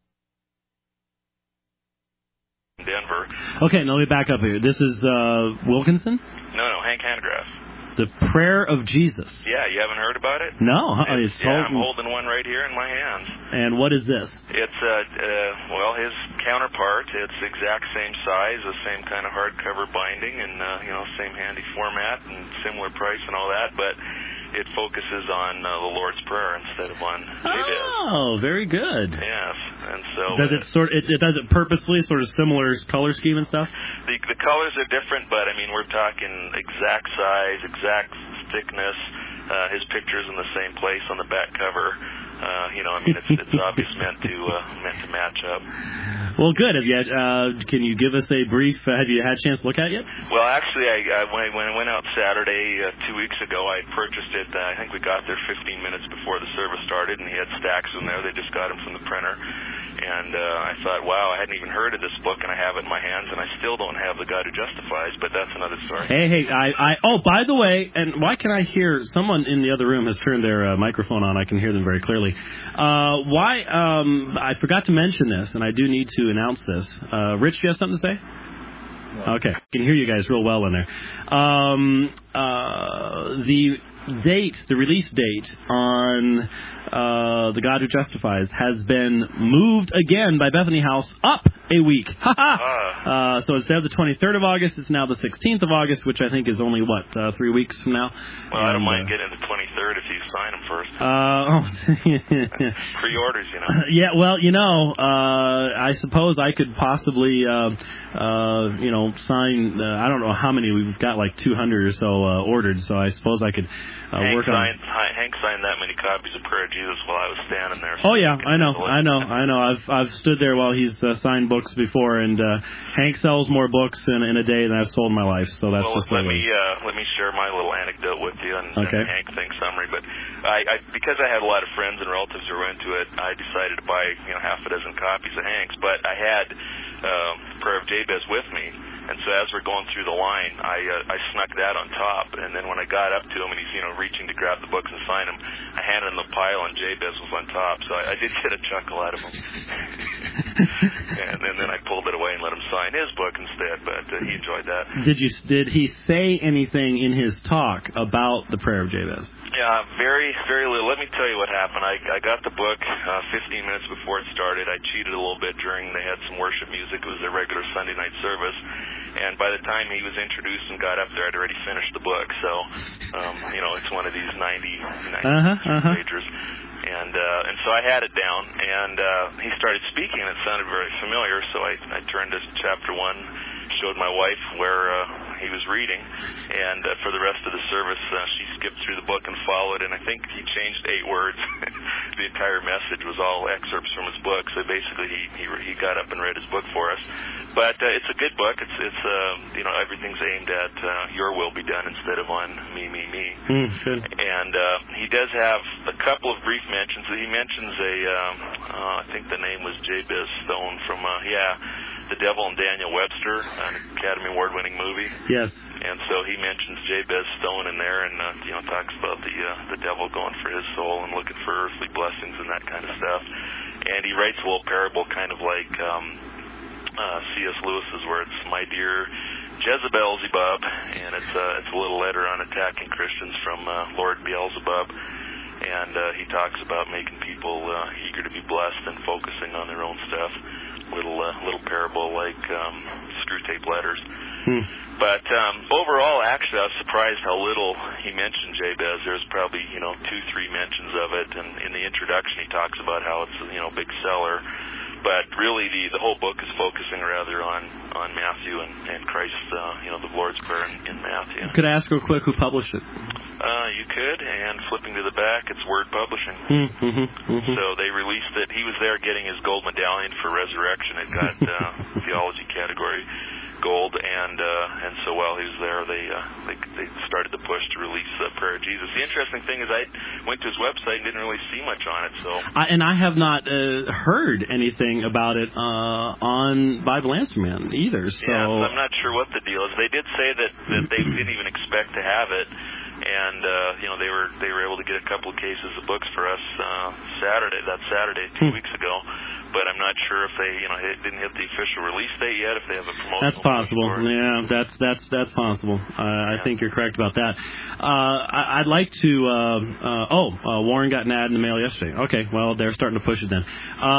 Denver. Okay, now let me back up here. This is Wilkinson? No, Hank Hanegraaff. The Prayer of Jesus. Yeah, you haven't heard about it? No. I'm holding one right here in my hands. And what is this? It's, his counterpart. It's the exact same size, the same kind of hardcover binding, and, same handy format and similar price and all that, but it focuses on the Lord's Prayer instead of on Jabez. Oh, very good. Yes, and so... Does it does it purposefully, sort of similar color scheme and stuff? The colors are different, but, we're talking exact size, exact thickness. His picture's in the same place on the back cover. It's obviously meant to match up. Well, good. Can you give us a brief? Have you had a chance to look at it yet? Well, actually, when I went out Saturday 2 weeks ago, I purchased it. I think we got there 15 minutes before the service started, and he had stacks in there. They just got them from the printer. And I thought, wow, I hadn't even heard of this book, and I have it in my hands, and I still don't have The God Who Justifies, but that's another story. Hey, by the way, and why can I hear someone in the other room has turned their microphone on? I can hear them very clearly. I forgot to mention this, and I do need to announce this. Rich, you have something to say? No. Okay, I can hear you guys real well in there. The release date on The God Who Justifies has been moved again by Bethany House up a week. So instead of the 23rd of August, it's now the 16th of August, which I think is only, 3 weeks from now? Well, I don't mind getting the 23rd if you sign them first. Pre-orders, Yeah, well, I suppose I could possibly, sign, I don't know how many, we've got like 200 or so ordered, so I suppose I could work on... Hank signed that many copies of Prayer of Jesus while I was standing there. So I know. I've stood there while he's signed books before, and Hank sells more books in a day than I've sold in my life. So that's just let me share my little anecdote with you and Hank thing summary. But because I had a lot of friends and relatives who were into it, I decided to buy half a dozen copies of Hank's. But I had Prayer of Jabez with me. And so as we're going through the line, I snuck that on top. And then when I got up to him and he's, reaching to grab the books and sign them, I handed him the pile and Jabez was on top. So I did get a chuckle out of him. And then I pulled it away and let him sign his book instead, but he enjoyed that. Did he say anything in his talk about the Prayer of Jabez? Yeah, very, very little. Let me tell you what happened. I got the book 15 minutes before it started. I cheated a little bit they had some worship music. It was their regular Sunday night service. And by the time he was introduced and got up there, I'd already finished the book. So, it's one of these 90 pages. And so I had it down, and he started speaking, and it sounded very familiar. So I turned to chapter 1, showed my wife where he was reading, and for the rest of the service, she skipped through the book and followed, and I think he changed 8 words. The entire message was all excerpts from his book, so basically he got up and read his book for us. But it's a good book. It's everything's aimed at your will be done instead of on me. Good. And he does have a couple of brief mentions. He mentions I think the name was Jabez Stone from The Devil and Daniel Webster, an Academy Award-winning movie. Yes. And so he mentions Jabez Stone in there, and talks about the devil going for his soul and looking for earthly blessings and that kind of stuff. And he writes a little parable, kind of like C.S. Lewis's, where it's "My dear Jezebel-zebub," and it's a little letter on attacking Christians from Lord Beelzebub. And he talks about making people eager to be blessed and focusing on their own stuff. Little parable like screw tape letters. But overall, actually, I was surprised how little he mentioned Jabez. There's probably 2-3 mentions of it, and in the introduction he talks about how it's a big seller. But really, the whole book is focusing rather on Matthew and Christ, the Lord's Prayer in Matthew. Could I ask real quick who published it? You could, and flipping to the back, it's Word Publishing. So they released it. He was there getting his gold medallion for Resurrection. It got theology category gold, and so while he was there, they started the push to release Prayer of Jesus. The interesting thing is I went to his website and didn't really see much on it. So I have not heard anything about it on Bible Answer Man either. So I'm not sure what the deal is. They did say that they didn't even expect to have it. And they were able to get a couple of cases of books for us Saturday 2 weeks ago, but I'm not sure if they didn't hit the official release date yet. If they have a promotional. That's possible. Yeah, that's possible. I think you're correct about that. I'd like to. Warren got an ad in the mail yesterday. Okay, well they're starting to push it then.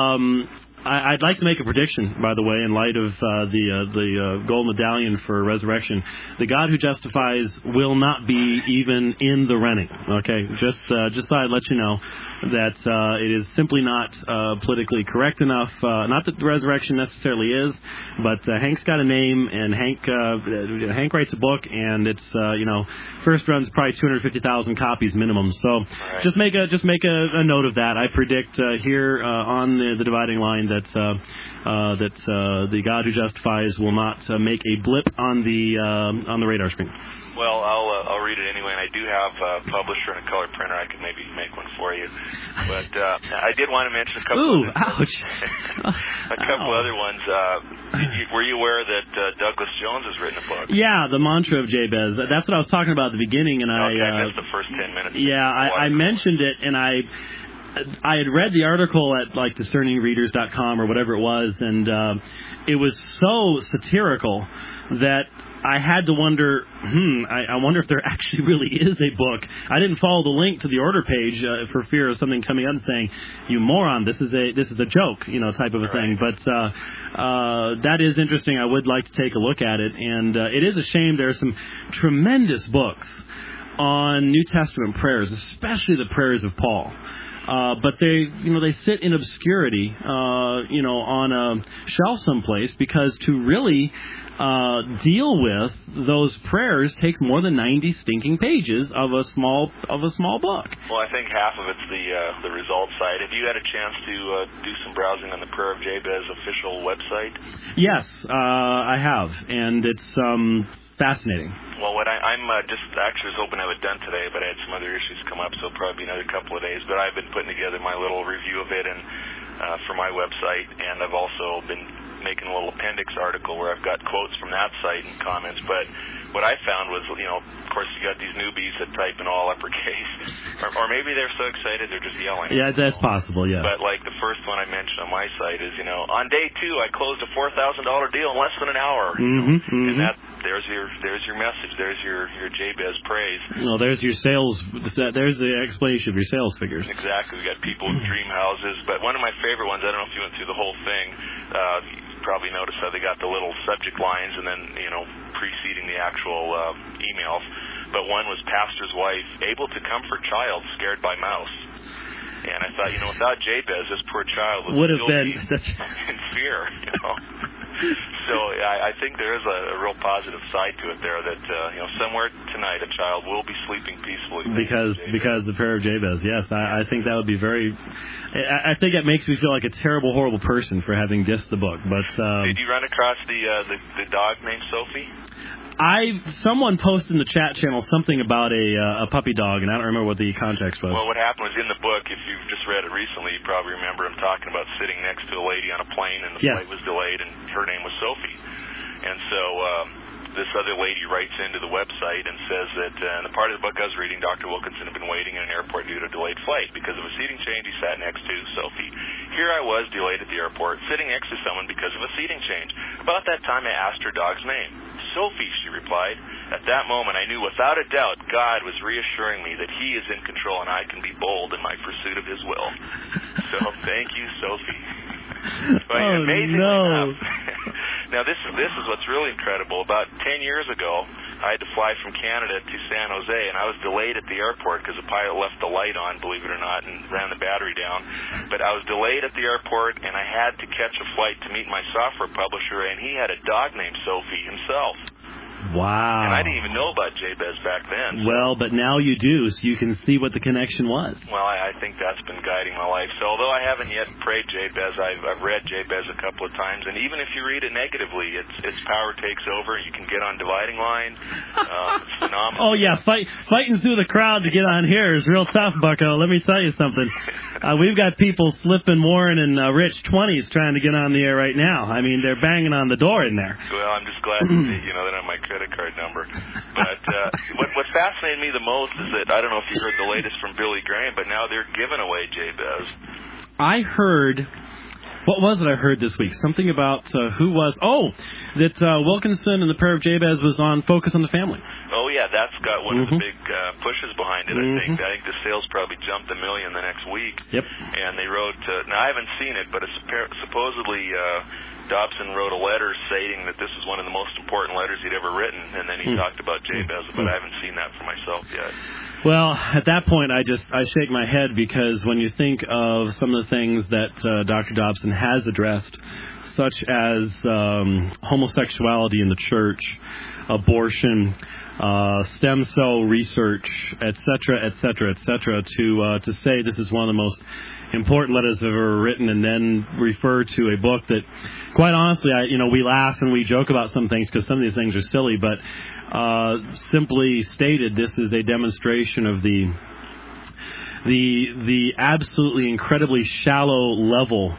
I'd like to make a prediction, by the way, in light of the gold medallion for Resurrection. The God who justifies will not be even in the running. Okay, just thought I'd let you know that it is simply not politically correct enough. Not that the Resurrection necessarily is, but Hank's got a name, and Hank writes a book, and it's first run's probably 250,000 copies minimum. So just make a note of that. I predict here on the dividing line that the God who justifies will not make a blip on the radar screen. Well, I'll read it anyway, and I do have a publisher and a color printer. I could maybe make one for you. But I did want to mention a couple. Ouch! A couple other ones. Were you aware that Douglas Jones has written a book? Yeah, the mantra of Jabez. That's what I was talking about at the beginning, and I missed the first 10 minutes. Yeah, I mentioned it, and I had read the article at like discerningreaders.com or whatever it was, and it was so satirical that I had to wonder, I wonder if there actually really is a book. I didn't follow the link to the order page for fear of something coming up and saying, "You moron, this is a joke," type of a thing. But that is interesting. I would like to take a look at it, and it is a shame. There are some tremendous books on New Testament prayers, especially the prayers of Paul. But they sit in obscurity, on a shelf someplace, because to really deal with those prayers takes more than 90 stinking pages of a small book. Well, I think half of it's the results side. Have you had a chance to do some browsing on the Prayer of Jabez official website? Yes, I have, and it's fascinating. Well, what I'm just actually was hoping I would have done today, but I had some other issues come up, so it'll probably be another couple of days. But I've been putting together my little review of it and for my website, and I've also been making a little appendix article where I've got quotes from that site and comments. But what I found was, of course, you got these newbies that type in all uppercase, or maybe they're so excited they're just yelling. Yeah, that's possible. Yeah. But like the first one I mentioned on my site is, on day 2 I closed a $4,000 deal in less than an hour. And there's your message. There's your Jabez praise. Well, there's your sales. There's the explanation of your sales figures. Exactly. We got people with dream houses. But one of my favorite ones, I don't know if you went through the whole thing. You probably noticed how they got the little subject lines and then preceding the actual emails. But one was pastor's wife able to comfort child scared by mouse. And I thought, without Jabez, this poor child would have been in fear. So I think there is a real positive side to it there that, somewhere tonight a child will be sleeping peacefully. Because the prayer of Jabez, yes. I think that would be very... I think it makes me feel like a terrible, horrible person for having dissed the book. But did you run across the dog named Sophie? Someone posted in the chat channel something about a puppy dog, and I don't remember what the context was. Well, what happened was in the book, if you've just read it recently, you probably remember him talking about sitting next to a lady on a plane, and the flight was delayed, and her name was Sophie. And so this other lady writes into the website and says that in the part of the book I was reading, Dr. Wilkinson had been waiting in an airport due to a delayed flight. Because of a seating change, he sat next to Sophie. Here I was, delayed at the airport, sitting next to someone because of a seating change. About that time, I asked her dog's name. Sophie, she replied. At that moment, I knew without a doubt God was reassuring me that He is in control and I can be bold in my pursuit of His will. So thank you, Sophie. But amazingly enough, now this is what's really incredible. About 10 years ago, I had to fly from Canada to San Jose, and I was delayed at the airport because the pilot left the light on, believe it or not, and ran the battery down. But I was delayed at the airport, and I had to catch a flight to meet my software publisher, and he had a dog named Sophie himself. Wow. And I didn't even know about Jabez back then. So. Well, but now you do, so you can see what the connection was. Well, I think that's been guiding my life. So although I haven't yet prayed Jabez, I've read Jabez a couple of times, and even if you read it negatively, its power takes over. You can get on Dividing Line. It's phenomenal. Oh, yeah, fighting through the crowd to get on here is real tough, Bucko. Let me tell you something. We've got people slipping Warren and Rich 20s trying to get on the air right now. I mean, they're banging on the door in there. Well, I'm just glad to see, that on my credit card number. But what fascinated me the most is that, I don't know if you heard the latest from Billy Graham, but now they're giving away Jabez. I heard... What was it I heard this week? Something about that Wilkinson and the Prayer of Jabez was on Focus on the Family. Oh, yeah, that's got one of the big pushes behind it, I think. I think the sales probably jumped 1 million the next week. Yep. And they wrote, now I haven't seen it, but supposedly Dobson wrote a letter stating that this is one of the most important letters he'd ever written, and then he talked about Jabez, but I haven't seen that for myself yet. Well, at that point, I shake my head because when you think of some of the things that Dr. Dobson has addressed, such as homosexuality in the church, abortion, stem cell research, etc., to say this is one of the most important letters I've ever written, and then refer to a book that, quite honestly, we laugh and we joke about some things because some of these things are silly, but simply stated, this is a demonstration of the absolutely incredibly shallow level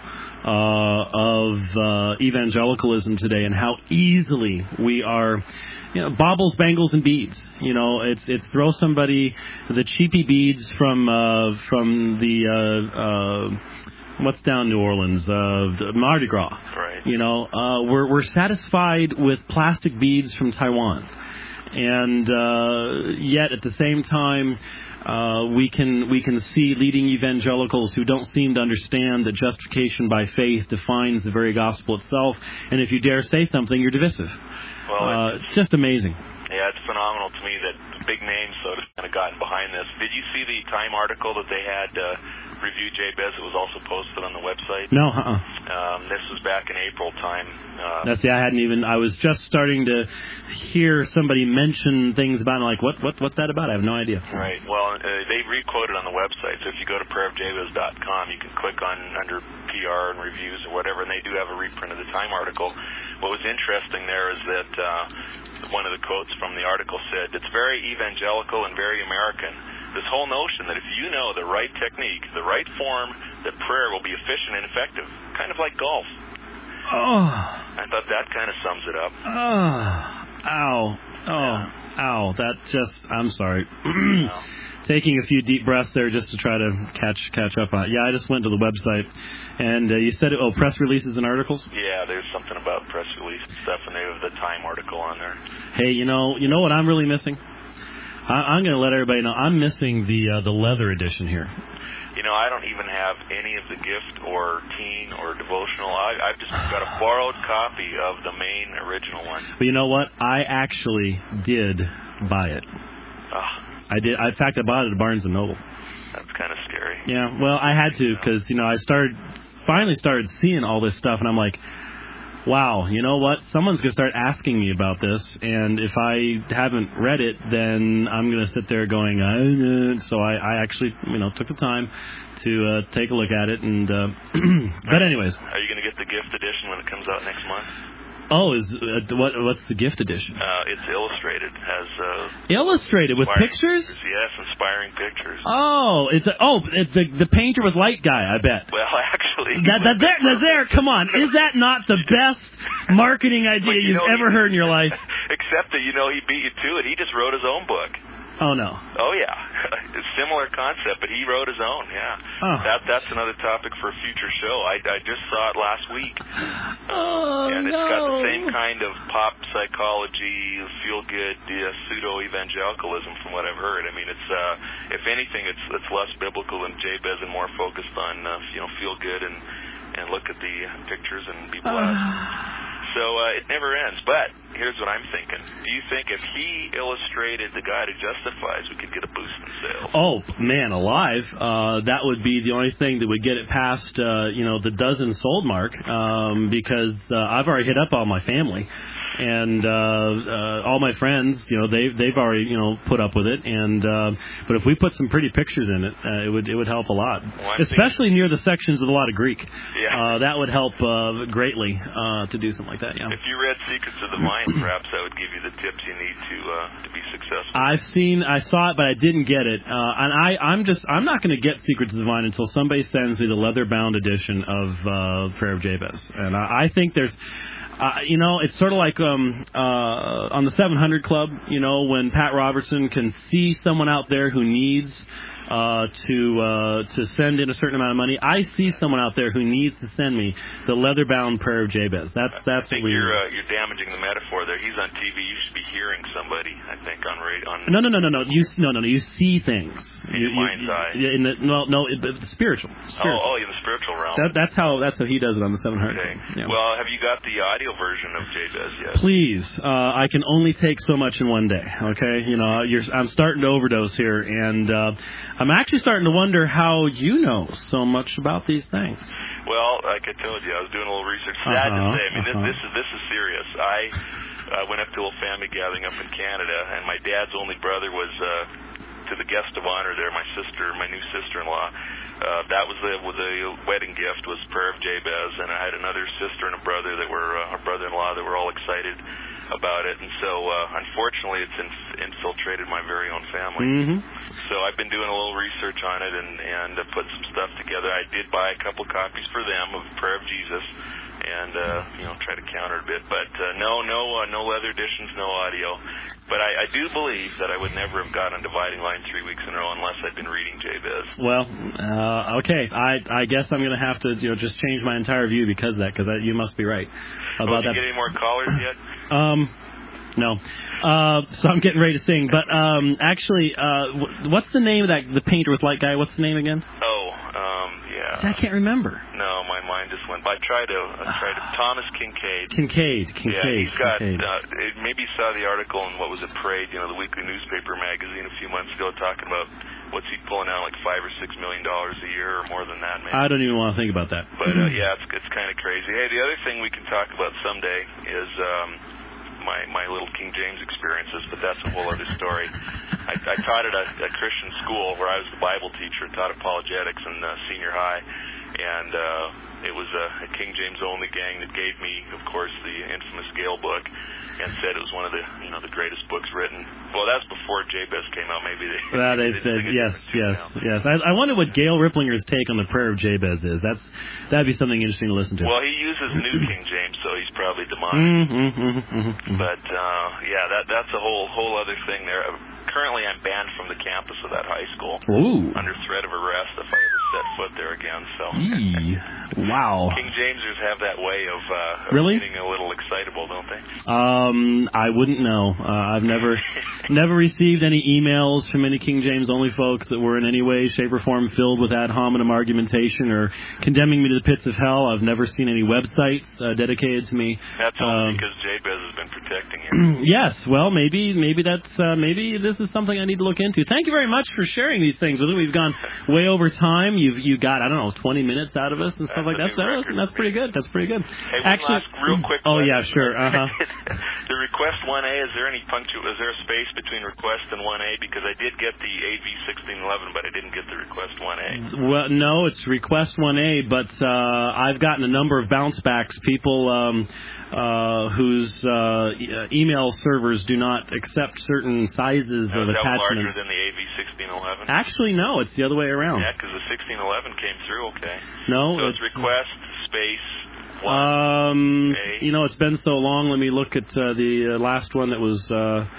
of evangelicalism today, and how easily we are, baubles, bangles, and beads. It's throw somebody the cheapy beads from the what's down New Orleans, Mardi Gras. Right. We're satisfied with plastic beads from Taiwan. And yet, at the same time, we can see leading evangelicals who don't seem to understand that justification by faith defines the very gospel itself. And if you dare say something, you're divisive. Well, it's just amazing. Yeah, it's phenomenal to me that big names sort of kind of gotten behind this. Did you see the Time article that they had review Jabez? It was also posted on the website. No, this was back in April time. I was just starting to hear somebody mention things about it, like, what's that about? I have no idea. Right. Well, they re-quoted on the website, so if you go to prayerofjabez.com, you can click on under PR and reviews or whatever, and they do have a reprint of the Time article. What was interesting there is that one of the quotes from the article said, "It's very evangelical and very American. This whole notion that if you know the right technique, the right form, that prayer will be efficient and effective, kind of like golf." Oh. I thought that kind of sums it up. Ow. That just, I'm sorry. Taking a few deep breaths there just to try to catch up on it. Yeah, I just went to the website, and you said, press releases and articles? Yeah, there's something about press release stuff, and they have the Time article on there. Hey, you know what I'm really missing? I'm going to let everybody know I'm missing the leather edition here. I don't even have any of the gift or teen or devotional. I've just got a borrowed copy of the main original one. But you know what? I actually did buy it. I did. In fact, I bought it at Barnes & Noble. That's kind of scary. Yeah, well, I had to because, I finally started seeing all this stuff, and I'm like, wow, you know what? Someone's going to start asking me about this, and if I haven't read it, then I'm going to sit there going, so I actually, took the time to take a look at it, and but anyways. Are you going to get the gift edition when it comes out next month? Oh, what's the gift edition? It's illustrated. Illustrated with pictures? Yes, inspiring pictures. Oh, it's the painter with light guy, I bet. Well, actually, there. Come on, is that not the best marketing idea you've ever heard in your life? Except that he beat you to it. He just wrote his own book. Oh, no. Oh, yeah. It's a similar concept, but he wrote his own, yeah. Oh. That's another topic for a future show. I just saw it last week. And it's got the same kind of pop psychology, feel-good, pseudo-evangelicalism from what I've heard. I mean, it's if anything, it's less biblical than Jabez and more focused on, feel good and look at the pictures and be blessed. So it never ends. But here's what I'm thinking. Do you think if he illustrated The Guide to Justifies, we could get a boost in sales? Oh, man, alive. That would be the only thing that would get it past, the dozen sold mark, because I've already hit up all my family. And all my friends, they've already, put up with it. And but if we put some pretty pictures in it, it would help a lot, especially near the sections with a lot of Greek. Yeah. That would help greatly to do something like that. Yeah. If you read Secrets of the Vine, perhaps that would give you the tips you need to be successful. I saw it, but I didn't get it. And I'm not going to get Secrets of the Vine until somebody sends me the leather-bound edition of Prayer of Jabez. And I think there's. It's sort of like on the 700 Club, when Pat Robertson can see someone out there who needs to send in a certain amount of money. I see someone out there who needs to send me the leather-bound Prayer of Jabez. That's I think you're damaging the metaphor there. He's on TV. You should be hearing somebody. I think on radio. No. You see things. In your mind's eye. The spiritual. Oh, in the spiritual realm. That's how he does it on the 700. Okay. Yeah. Well, have you got the audio version of Jabez yet? Please. I can only take so much in one day. Okay. I'm starting to overdose here, and I'm actually starting to wonder how you know so much about these things. Well, like I told you, I was doing a little research. Sad to say, I mean, this is serious. I went up to a little family gathering up in Canada, and my dad's only brother was to the guest of honor there. My new sister-in-law. That was the wedding gift was Prayer of Jabez, and I had another sister and a brother that were a brother-in-law that were all excited about it, and so unfortunately it's infiltrated my very own family. Mm-hmm. So I've been doing a little research on it and put some stuff together. I did buy a couple copies for them of Prayer of Jesus, and try to counter a bit. But no leather editions, no audio. But I do believe that I would never have gotten Dividing Line 3 weeks in a row unless I'd been reading Jabez. Well, okay. I guess I'm going to have to just change my entire view because of that, because you must be right about that. Did you get any more callers yet? No. So I'm getting ready to sing. But actually, what's the name of the painter with light guy? What's the name again? Yeah. I can't remember. No, my mind just went. I tried to Thomas Kincaid. Kincaid. Yeah, he's got. Maybe you saw the article in what was it, Parade, the weekly newspaper magazine a few months ago, talking about what's he pulling out, like $5 or $6 million a year, or more than that, maybe. I don't even want to think about that. But it's kind of crazy. Hey, the other thing we can talk about someday is my little King James experiences, but that's a whole other story. I taught at a Christian school where I was the Bible teacher, taught apologetics in senior high, and it was a King James only gang that gave me, of course, the infamous Gale book, and said it was one of the the greatest books written. Well, that's before Jabez came out. Maybe they said yes. I wonder what Gale Riplinger's take on the Prayer of Jabez is. That'd be something interesting to listen to. Well, he uses New King James, so he's probably demonic. But that's a whole other thing there. Currently, I'm banned from the campus of that high school. Ooh. Under threat of arrest if I ever set foot there again. So. Wow. King Jamesers have that way of really? Getting a little excitable, don't they? I wouldn't know. I've never received any emails from any King James only folks that were in any way, shape, or form filled with ad hominem argumentation or condemning me to the pits of hell. I've never seen any websites dedicated to me. That's only because Jabez has been protecting you. Yes. Well, maybe maybe this is something I need to look into. Thank you very much for sharing these things with us. We've gone way over time. You got 20 minutes out of us and stuff. stuff like that. That's pretty good. That's pretty good. Hey, actually, last real quick. Oh yeah, sure. The request 1A. Is there any Is there a space between request and 1A? Because I did get the AV1611, but I didn't get the request 1A. Well, no, it's request 1A, but I've gotten a number of bounce backs. People whose email servers do not accept certain sizes of attachments. Is that larger than the AV1611? Actually, no, it's the other way around. Yeah, because the 1611 came through okay. No, so it's request space. It's been so long. Let me look at the last one that was.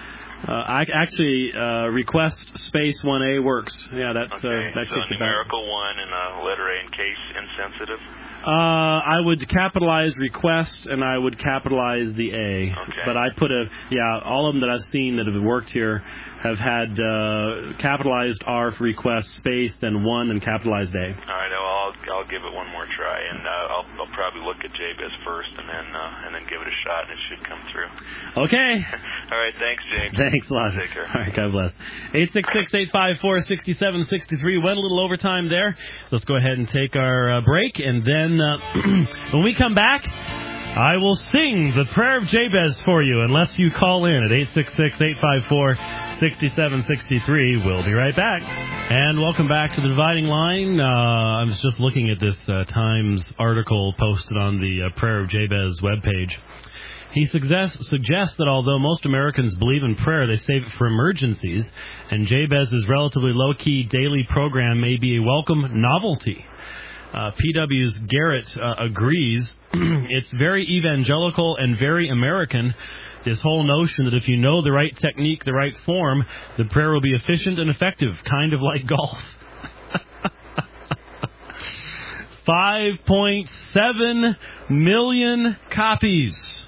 Request space 1A works. Yeah, that so numerical 1 and letter A in case insensitive. I would capitalize request and I would capitalize the A. Okay. But I put all of them that I've seen that have worked here have had capitalized R for request space, then 1 and capitalized A. All right, I'll give it one more try, and I'll probably look at JBiz first, and then give it a shot, and it should come through. Okay. All right, thanks, James. Thanks a lot. Take care. All right, God bless. 866-854-6763. Went a little overtime there. So let's go ahead and take our break, and then when we come back, I will sing the prayer of Jabez for you, unless you call in at 866-854-6763. We'll be right back. And welcome back to the Dividing Line. I was just looking at this Times article posted on the Prayer of Jabez webpage. He suggests that although most Americans believe in prayer, they save it for emergencies, and Jabez's relatively low-key daily program may be a welcome novelty. PW's Garrett agrees. It's very evangelical and very American, this whole notion that if you know the right technique, the right form, the prayer will be efficient and effective, kind of like golf. 5.7 million copies.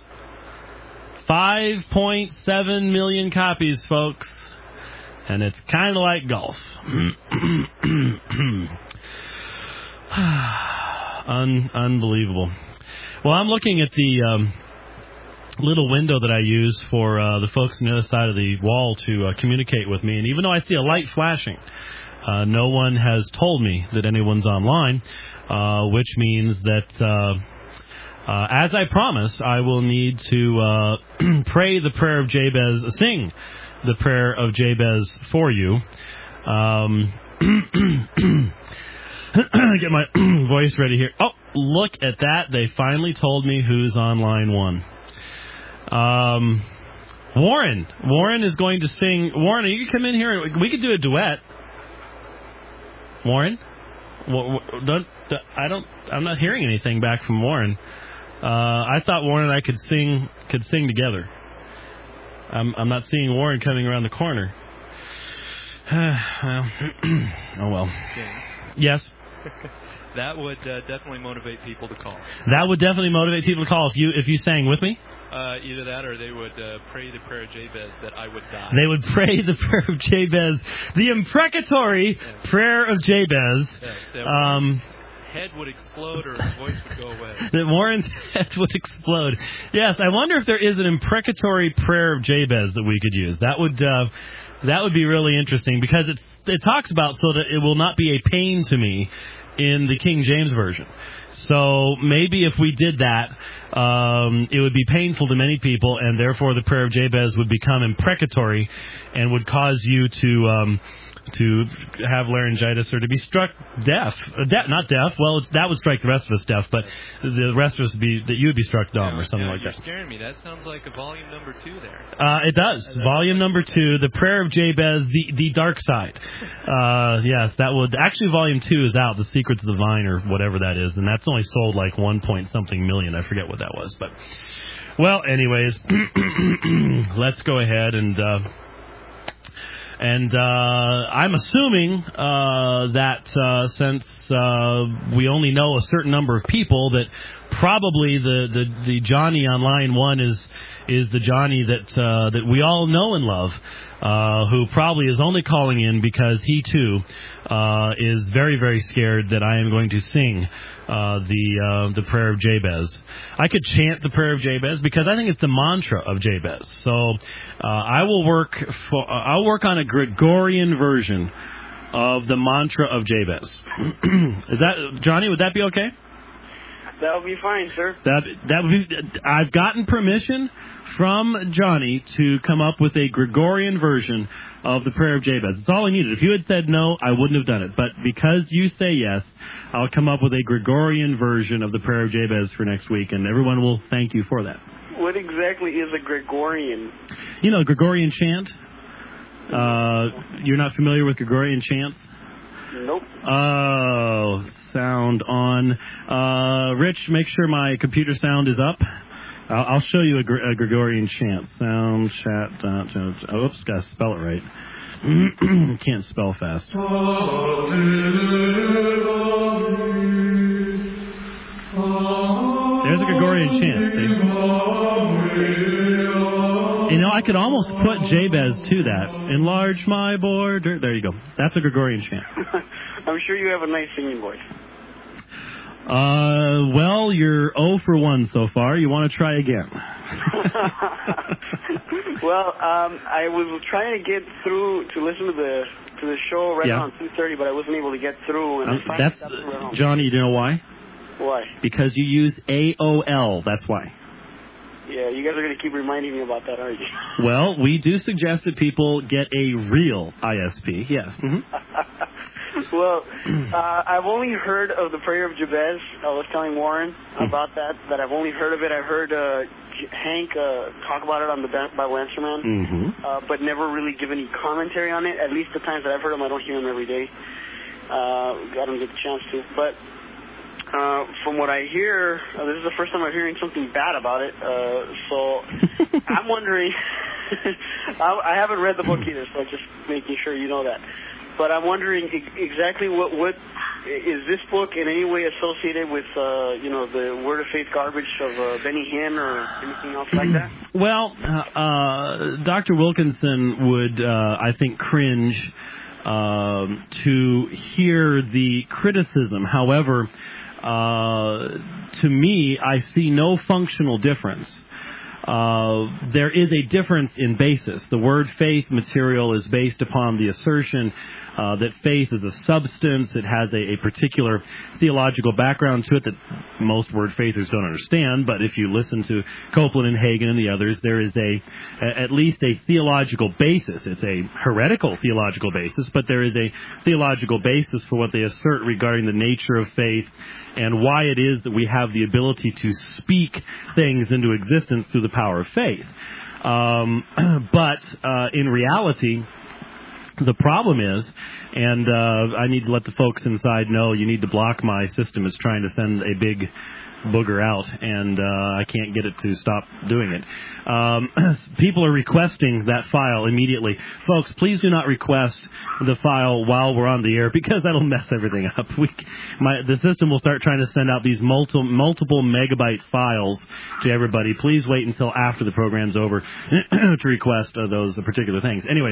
5.7 million copies, folks. And it's kind of like golf. Unbelievable. Well, I'm looking at the little window that I use for the folks on the other side of the wall to communicate with me. And even though I see a light flashing, no one has told me that anyone's online, which means that, as I promised, I will need to pray the prayer of Jabez, sing the prayer of Jabez for you. Get my voice ready here. Oh, look at that. They finally told me who's on line 1. Warren. Warren is going to sing. Warren, you can come in here. We could do a duet. Warren? I'm not hearing anything back from Warren. I thought Warren and I could sing together. I'm not seeing Warren coming around the corner. Oh well. James. Yes. That would definitely motivate people to call. That would definitely motivate people to call if you sang with me. Either that, or they would pray the prayer of Jabez that I would die. They would pray the prayer of Jabez, the imprecatory prayer of Jabez. Warren's head would explode, or his voice would go away. That Warren's head would explode. Yes, I wonder if there is an imprecatory prayer of Jabez that we could use. That would be really interesting, because it talks about so that it will not be a pain to me in the King James Version. So maybe if we did that, it would be painful to many people, and therefore the prayer of Jabez would become imprecatory and would cause you to have laryngitis or to be struck deaf. Not deaf. Well, that would strike the rest of us deaf, but the rest of us you would be struck dumb or something like that. You're scaring me. That sounds like a volume number 2 there. It does. Volume number 2, the prayer of Jabez, the dark side. Yes, that would actually volume 2 is out, the Secrets of the Vine or whatever that is, and that's only sold like 1-point-something million. I forget what that was, but well, anyways, let's go ahead and I'm assuming that since we only know a certain number of people, that probably the Johnny on line 1 is the Johnny that we all know and love, who probably is only calling in because he too is very, very scared that I am going to sing the prayer of Jabez. I could chant the prayer of Jabez because I think it's the mantra of Jabez. So I'll work on a Gregorian version of the mantra of Jabez. Is that, Johnny? Would that be okay? That'll be fine, sir. That would be. I've gotten permission from Johnny to come up with a Gregorian version of the Prayer of Jabez. It's all I needed. If you had said no, I wouldn't have done it. But because you say yes, I'll come up with a Gregorian version of the Prayer of Jabez for next week, and everyone will thank you for that. What exactly is a Gregorian? You know, Gregorian chant? You're not familiar with Gregorian chants? Nope. Oh, sound on. Rich, make sure my computer sound is up. I'll show you a Gregorian chant. Sound chat. Oops, gotta spell it right. Can't spell fast. There's a Gregorian chant. See? You know, I could almost put Jabez to that. Enlarge my border. There you go. That's a Gregorian chant. I'm sure you have a nice singing voice. Well, you're 0 for 1 so far. You want to try again? Well, I was trying to get through to listen to the show right around 2:30, but I wasn't able to get through. And that's Johnny. You know why? Why? Because you use AOL. That's why. Yeah, you guys are going to keep reminding me about that, aren't you? Well, we do suggest that people get a real ISP. Yes. Mm-hmm. Well, I've only heard of the Prayer of Jabez. I was telling Warren about that I've only heard of it. I heard Hank talk about it on the Bible Answer Man, but never really give any commentary on it. At least the times that I've heard him, I don't hear him every day. I don't get the chance to. But from what I hear, this is the first time I'm hearing something bad about it. So I'm wondering. I haven't read the book either, so just making sure you know that. But I'm wondering exactly what is this book in any way associated with the Word of Faith garbage of Benny Hinn or anything else like that? Well, Dr. Wilkinson would, I think, cringe to hear the criticism. However, to me, I see no functional difference. There is a difference in basis. The word faith material is based upon the assertion that faith is a substance. It has a particular theological background to it that most word faithers don't understand. But if you listen to Copeland and Hagen and the others, there is at least a theological basis. It's a heretical theological basis, but there is a theological basis for what they assert regarding the nature of faith and why it is that we have the ability to speak things into existence through the power of faith. But in reality, the problem is, and I need to let the folks inside know, you need to block my system. It's trying to send a big booger out, and I can't get it to stop doing it. People are requesting that file immediately. Folks, please do not request the file while we're on the air, because that'll mess everything up. The system will start trying to send out these multiple megabyte files to everybody. Please wait until after the program's over to request those particular things. Anyways,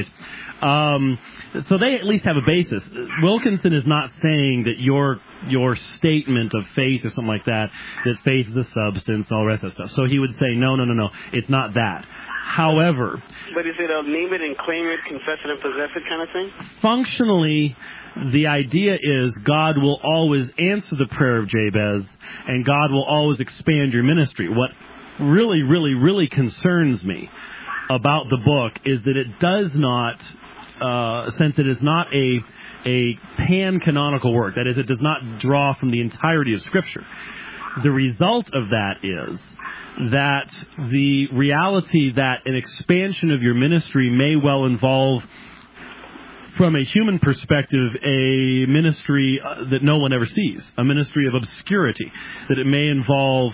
so they at least have a basis. Wilkinson is not saying that your statement of faith or something like that faith is a substance, all the rest of that stuff. So he would say, no, it's not that. However... But is it a name it and claim it, confess it and possess it kind of thing? Functionally, the idea is God will always answer the prayer of Jabez, and God will always expand your ministry. What really, really, really concerns me about the book is that it does not, since it is not a pan-canonical work, that is, it does not draw from the entirety of Scripture. The result of that is that the reality that an expansion of your ministry may well involve, from a human perspective, a ministry that no one ever sees, a ministry of obscurity, that it may involve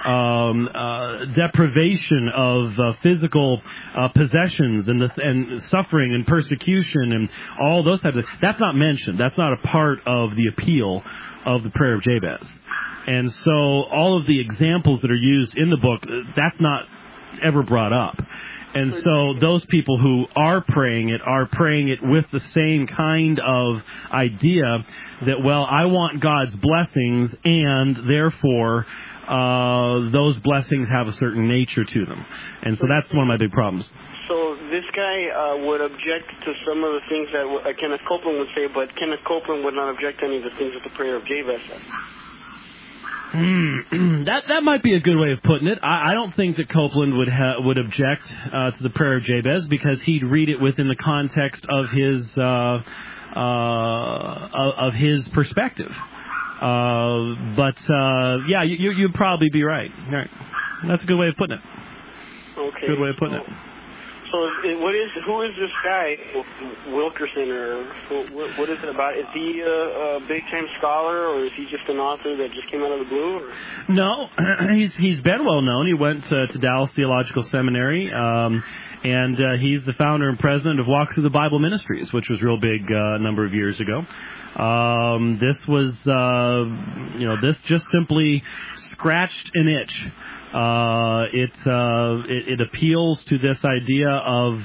deprivation of physical possessions and suffering and persecution and all those types of things. That's not mentioned. That's not a part of the appeal of the prayer of Jabez. And so all of the examples that are used in the book, that's not ever brought up. And so those people who are praying it with the same kind of idea that, well, I want God's blessings, and therefore those blessings have a certain nature to them. And so that's one of my big problems. So this guy would object to some of the things that Kenneth Copeland would say, but Kenneth Copeland would not object to any of the things that the prayer of Jabez said. That might be a good way of putting it. I don't think that Copeland would object to the prayer of Jabez, because he'd read it within the context of his perspective. Yeah, you'd probably be right. Right. That's a good way of putting it. Okay. Good way of putting it. So who is this guy, Wilkerson, or what is it about? Is he a big-time scholar, or is he just an author that just came out of the blue? Or? No, he's been well known. He went to Dallas Theological Seminary, and he's the founder and president of Walk Through the Bible Ministries, which was real big a number of years ago. This was, this just simply scratched an itch. It appeals to this idea of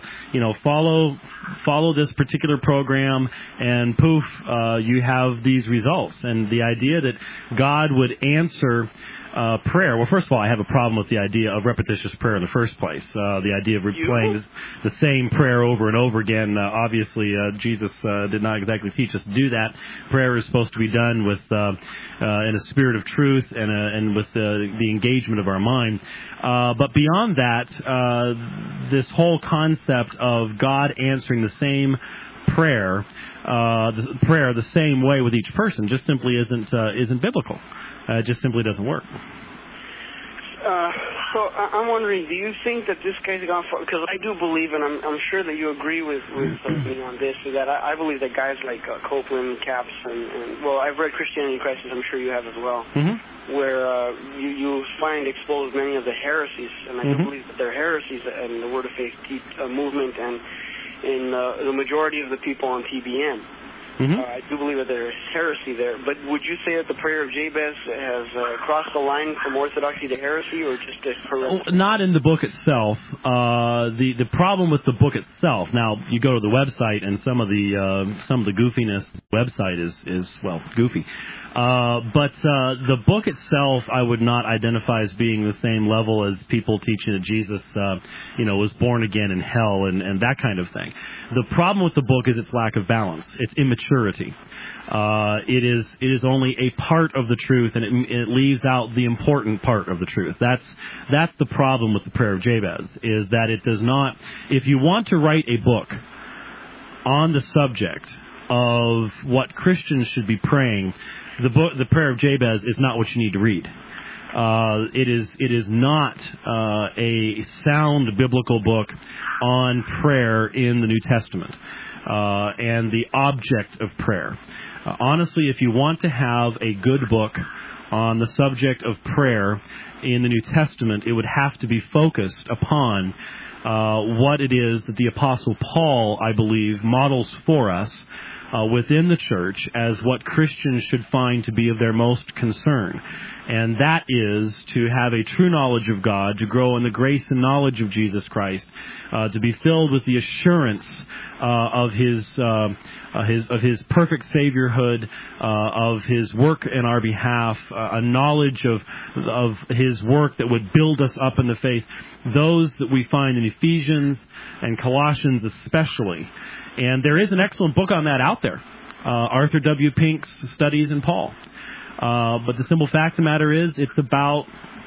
follow this particular program, and poof, you have these results. And the idea that God would answer prayer. Well, first of all, I have a problem with the idea of repetitious prayer in the first place. The idea of playing the same prayer over and over again. Obviously, Jesus did not exactly teach us to do that. Prayer is supposed to be done with in a spirit of truth and with the engagement of our mind. But beyond that, this whole concept of God answering the same prayer the same way with each person just simply isn't biblical. It just simply doesn't work. So I'm wondering, do you think that this guy's gone for? Because I do believe, and I'm sure that you agree with me on this, is that I believe that guys like Copeland, Capps, and I've read Christianity Crisis, I'm sure you have as well, where you find exposed many of the heresies, and I do believe that they're heresies, and the Word of Faith movement, and in the majority of the people on TBN. I do believe that there is heresy there. But would you say that the prayer of Jabez has crossed the line from orthodoxy to heresy, or just heresy? Not in the book itself. The problem with the book itself. Now you go to the website, and some of the goofiness website is goofy. But the book itself, I would not identify as being the same level as people teaching that Jesus, was born again in hell and that kind of thing. The problem with the book is its lack of balance. It's immaturity. It is only a part of the truth, and it leaves out the important part of the truth. That's the problem with the prayer of Jabez, is that it does not. If you want to write a book on the subject of what Christians should be praying, the prayer of Jabez is not what you need to read. It is not a sound biblical book on prayer in the New Testament and the object of prayer. Honestly, if you want to have a good book on the subject of prayer in the New Testament, it would have to be focused upon what it is that the Apostle Paul, I believe, models for us within the church as what Christians should find to be of their most concern. And that is to have a true knowledge of God, to grow in the grace and knowledge of Jesus Christ, to be filled with the assurance of His perfect Saviorhood, of His work in our behalf, a knowledge of His work that would build us up in the faith. Those that we find in Ephesians and Colossians especially. And there is an excellent book on that out there, Arthur W. Pink's Studies in Paul. But the simple fact of the matter is, it's about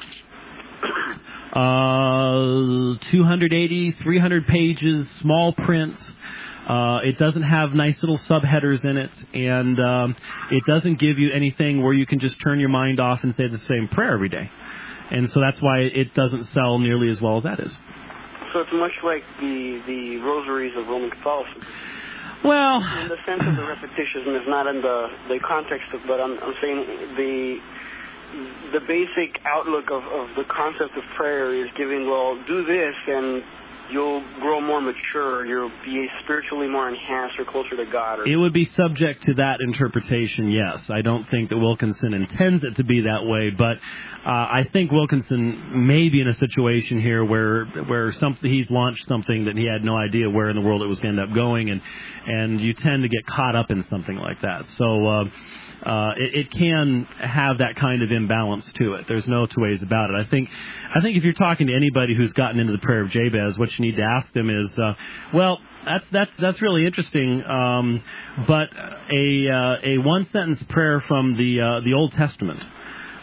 280, 300 pages, small prints. It doesn't have nice little subheaders in it, and it doesn't give you anything where you can just turn your mind off and say the same prayer every day. And so that's why it doesn't sell nearly as well as that is. So it's much like the rosaries of Roman Catholicism. Well, in the sense of the repetition is not in the context of, but I'm saying the basic outlook of the concept of prayer is giving, do this and you'll grow more mature, you'll be spiritually more enhanced or closer to God. It would be subject to that interpretation, yes. I don't think that Wilkinson intends it to be that way, but I think Wilkinson may be in a situation here where he's launched something that he had no idea where in the world it was going to end up going, and you tend to get caught up in something like that. So it can have that kind of imbalance to it. There's no two ways about it. I think if you're talking to anybody who's gotten into the prayer of Jabez, what you need to ask them is, that's really interesting. But a one sentence prayer from the Old Testament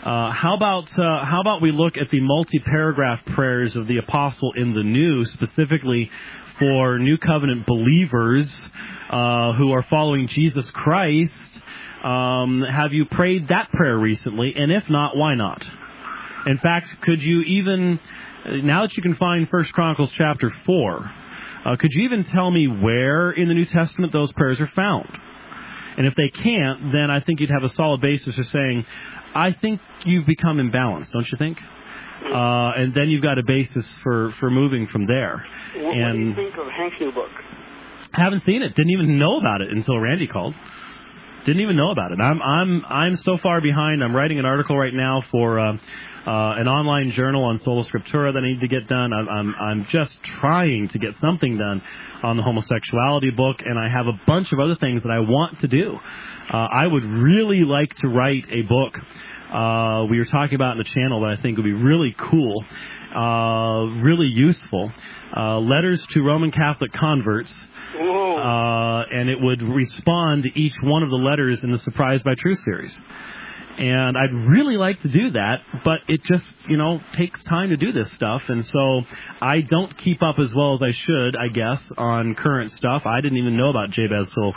How about we look at the multi-paragraph prayers of the apostle in the New, specifically for New Covenant believers who are following Jesus Christ? Have you prayed that prayer recently? And if not, why not? In fact, could you even, now that you can find 1 Chronicles chapter 4, could you even tell me where in the New Testament those prayers are found? And if they can't, then I think you'd have a solid basis for saying, I think you've become imbalanced, don't you think? And then you've got a basis for moving from there. What do you think of Hank's new book? Haven't seen it. Didn't even know about it until Randy called. Didn't even know about it. I'm so far behind. I'm writing an article right now for an online journal on Sola Scriptura that I need to get done. I'm just trying to get something done on the homosexuality book, and I have a bunch of other things that I want to do. I would really like to write a book we were talking about in the channel that I think would be really cool, really useful. Letters to Roman Catholic converts. And it would respond to each one of the letters in the Surprised by Truth series. And I'd really like to do that, but it just, takes time to do this stuff. And so I don't keep up as well as I should, I guess, on current stuff. I didn't even know about Jabez till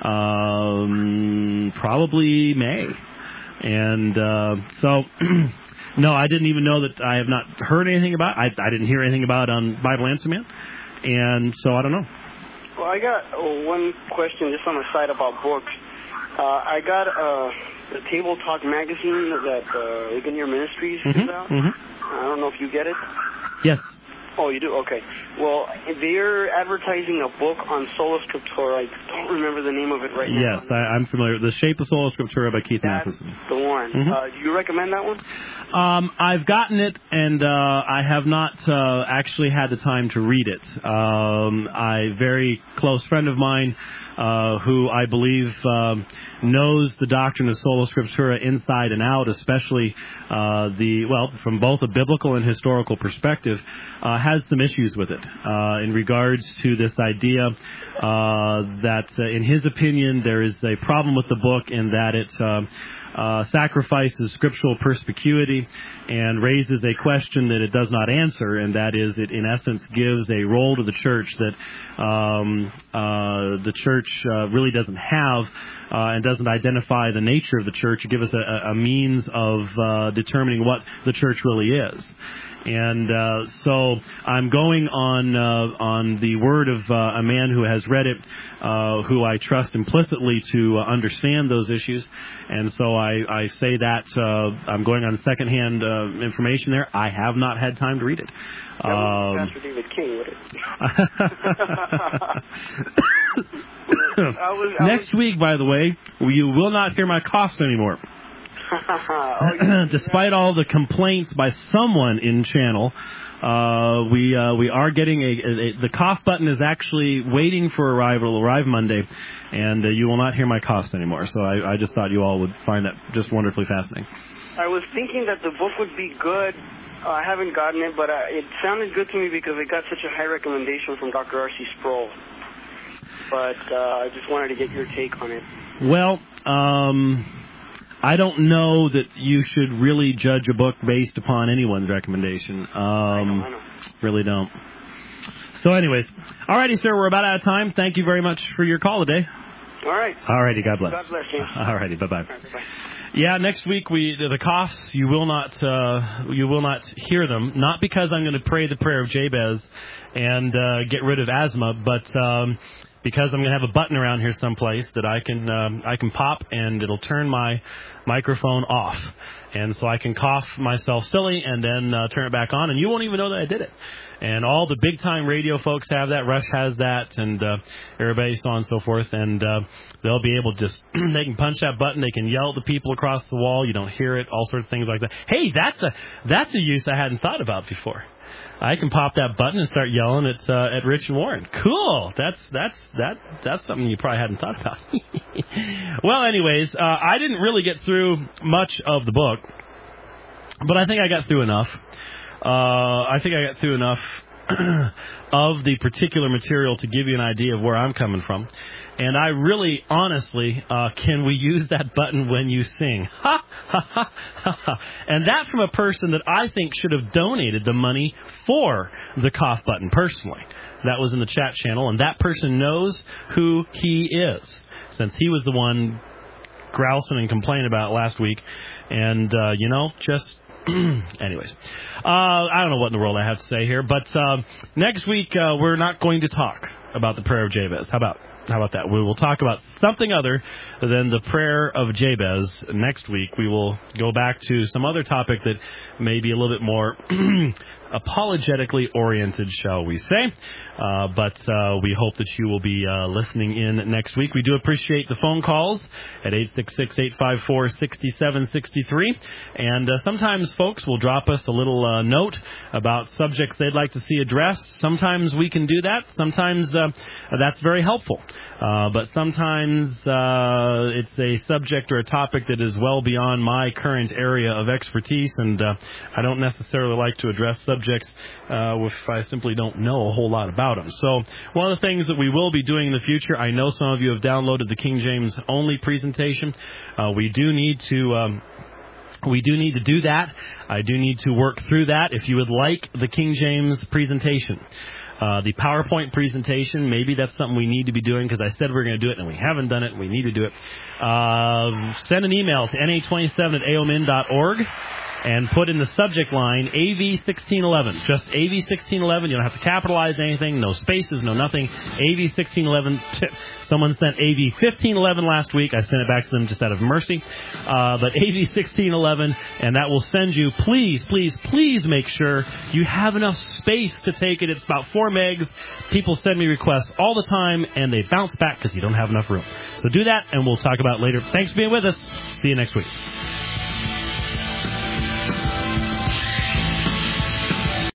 probably May. And so, no, I didn't even know that. I have not heard anything about it. I didn't hear anything about it on Bible Answer Man. And so I don't know. Well, I got one question just on the side about books. I got the Table Talk magazine that Ligonier Ministries gives out. I don't know if you get it. Yes. Oh, you do? Okay. Well, they're advertising a book on Sola Scriptura. I don't remember the name of it right now. Yes, I'm familiar. The Shape of Sola Scriptura by Keith Matheson. That's the one. Do you recommend that one? I've gotten it, and I have not actually had the time to read it. A very close friend of mine who I believe knows the doctrine of Sola Scriptura inside and out, especially from both a biblical and historical perspective, has some issues with it in regards to this idea that, in his opinion, there is a problem with the book in that it sacrifices scriptural perspicuity and raises a question that it does not answer, and that is, it in essence gives a role to the church that the church really doesn't have, and doesn't identify the nature of the church. It gives us a means of determining what the church really is. And so I'm going on the word of a man who has read it, who I trust implicitly to understand those issues. And so I say that I'm going on secondhand information there. I have not had time to read it. Pastor David King, would it? Next week, by the way, you will not hear my coughs anymore. Despite all the complaints by someone in channel, we are getting the cough button is actually waiting for arrival. It'll arrive Monday, and you will not hear my coughs anymore. So I just thought you all would find that just wonderfully fascinating. I was thinking that the book would be good. I haven't gotten it, but it sounded good to me because it got such a high recommendation from Dr. R.C. Sproul. But I just wanted to get your take on it. Well, I don't know that you should really judge a book based upon anyone's recommendation. I know. Really don't. So anyways, all righty, sir, we're about out of time. Thank you very much for your call today. All right. All righty, God bless. God bless you. All righty, bye-bye. All right, bye-bye. Yeah, next week the coughs, you will not hear them. Not because I'm going to pray the prayer of Jabez and get rid of asthma, but because I'm going to have a button around here someplace that I can pop, and it'll turn my microphone off, and so I can cough myself silly and then turn it back on, and you won't even know that I did it. And all the big time radio folks have that. Rush has that, and everybody, so on and so forth. And they'll be able to just they can punch that button. They can yell at the people across the wall. You don't hear it. All sorts of things like that. Hey, that's a use I hadn't thought about before. I can pop that button and start yelling at Rich and Warren. Cool. That's something you probably hadn't thought about. Well, anyways, I didn't really get through much of the book, but I think I got through enough. I think I got through enough of the particular material to give you an idea of where I'm coming from. And I really, honestly, can we use that button when you sing? Ha! And that from a person that I think should have donated the money for the cough button personally. That was in the chat channel, and that person knows who he is, since he was the one grousing and complaining about it last week. And, just... Anyways, I don't know what in the world I have to say here, but next week we're not going to talk about the prayer of Jabez. How about that? We will talk about something other than the prayer of Jabez next week. We will go back to some other topic that may be a little bit more apologetically oriented, shall we say. But we hope that you will be listening in next week. We do appreciate the phone calls at 866-854-6763. And sometimes folks will drop us a little note about subjects they'd like to see addressed. Sometimes we can do that. Sometimes that's very helpful. But sometimes it's a subject or a topic that is well beyond my current area of expertise, and I don't necessarily like to address subjects if I simply don't know a whole lot about them. So one of the things that we will be doing in the future, I know some of you have downloaded the King James only presentation. We do need to do that. I do need to work through that. If you would like the King James presentation, the PowerPoint presentation, maybe that's something we need to be doing, because I said we were going to do it and we haven't done it and we need to do it. Send an email to na27@aomin.org and put in the subject line AV1611. Just AV1611. You don't have to capitalize anything. No spaces, no nothing. AV1611. Someone sent AV1511 last week. I sent it back to them just out of mercy. But AV1611, and that will send you, please make sure you have enough space to take it. It's about 4 megs. People send me requests all the time, and they bounce back because you don't have enough room. So do that, and we'll talk about it later. Thanks for being with us. See you next week.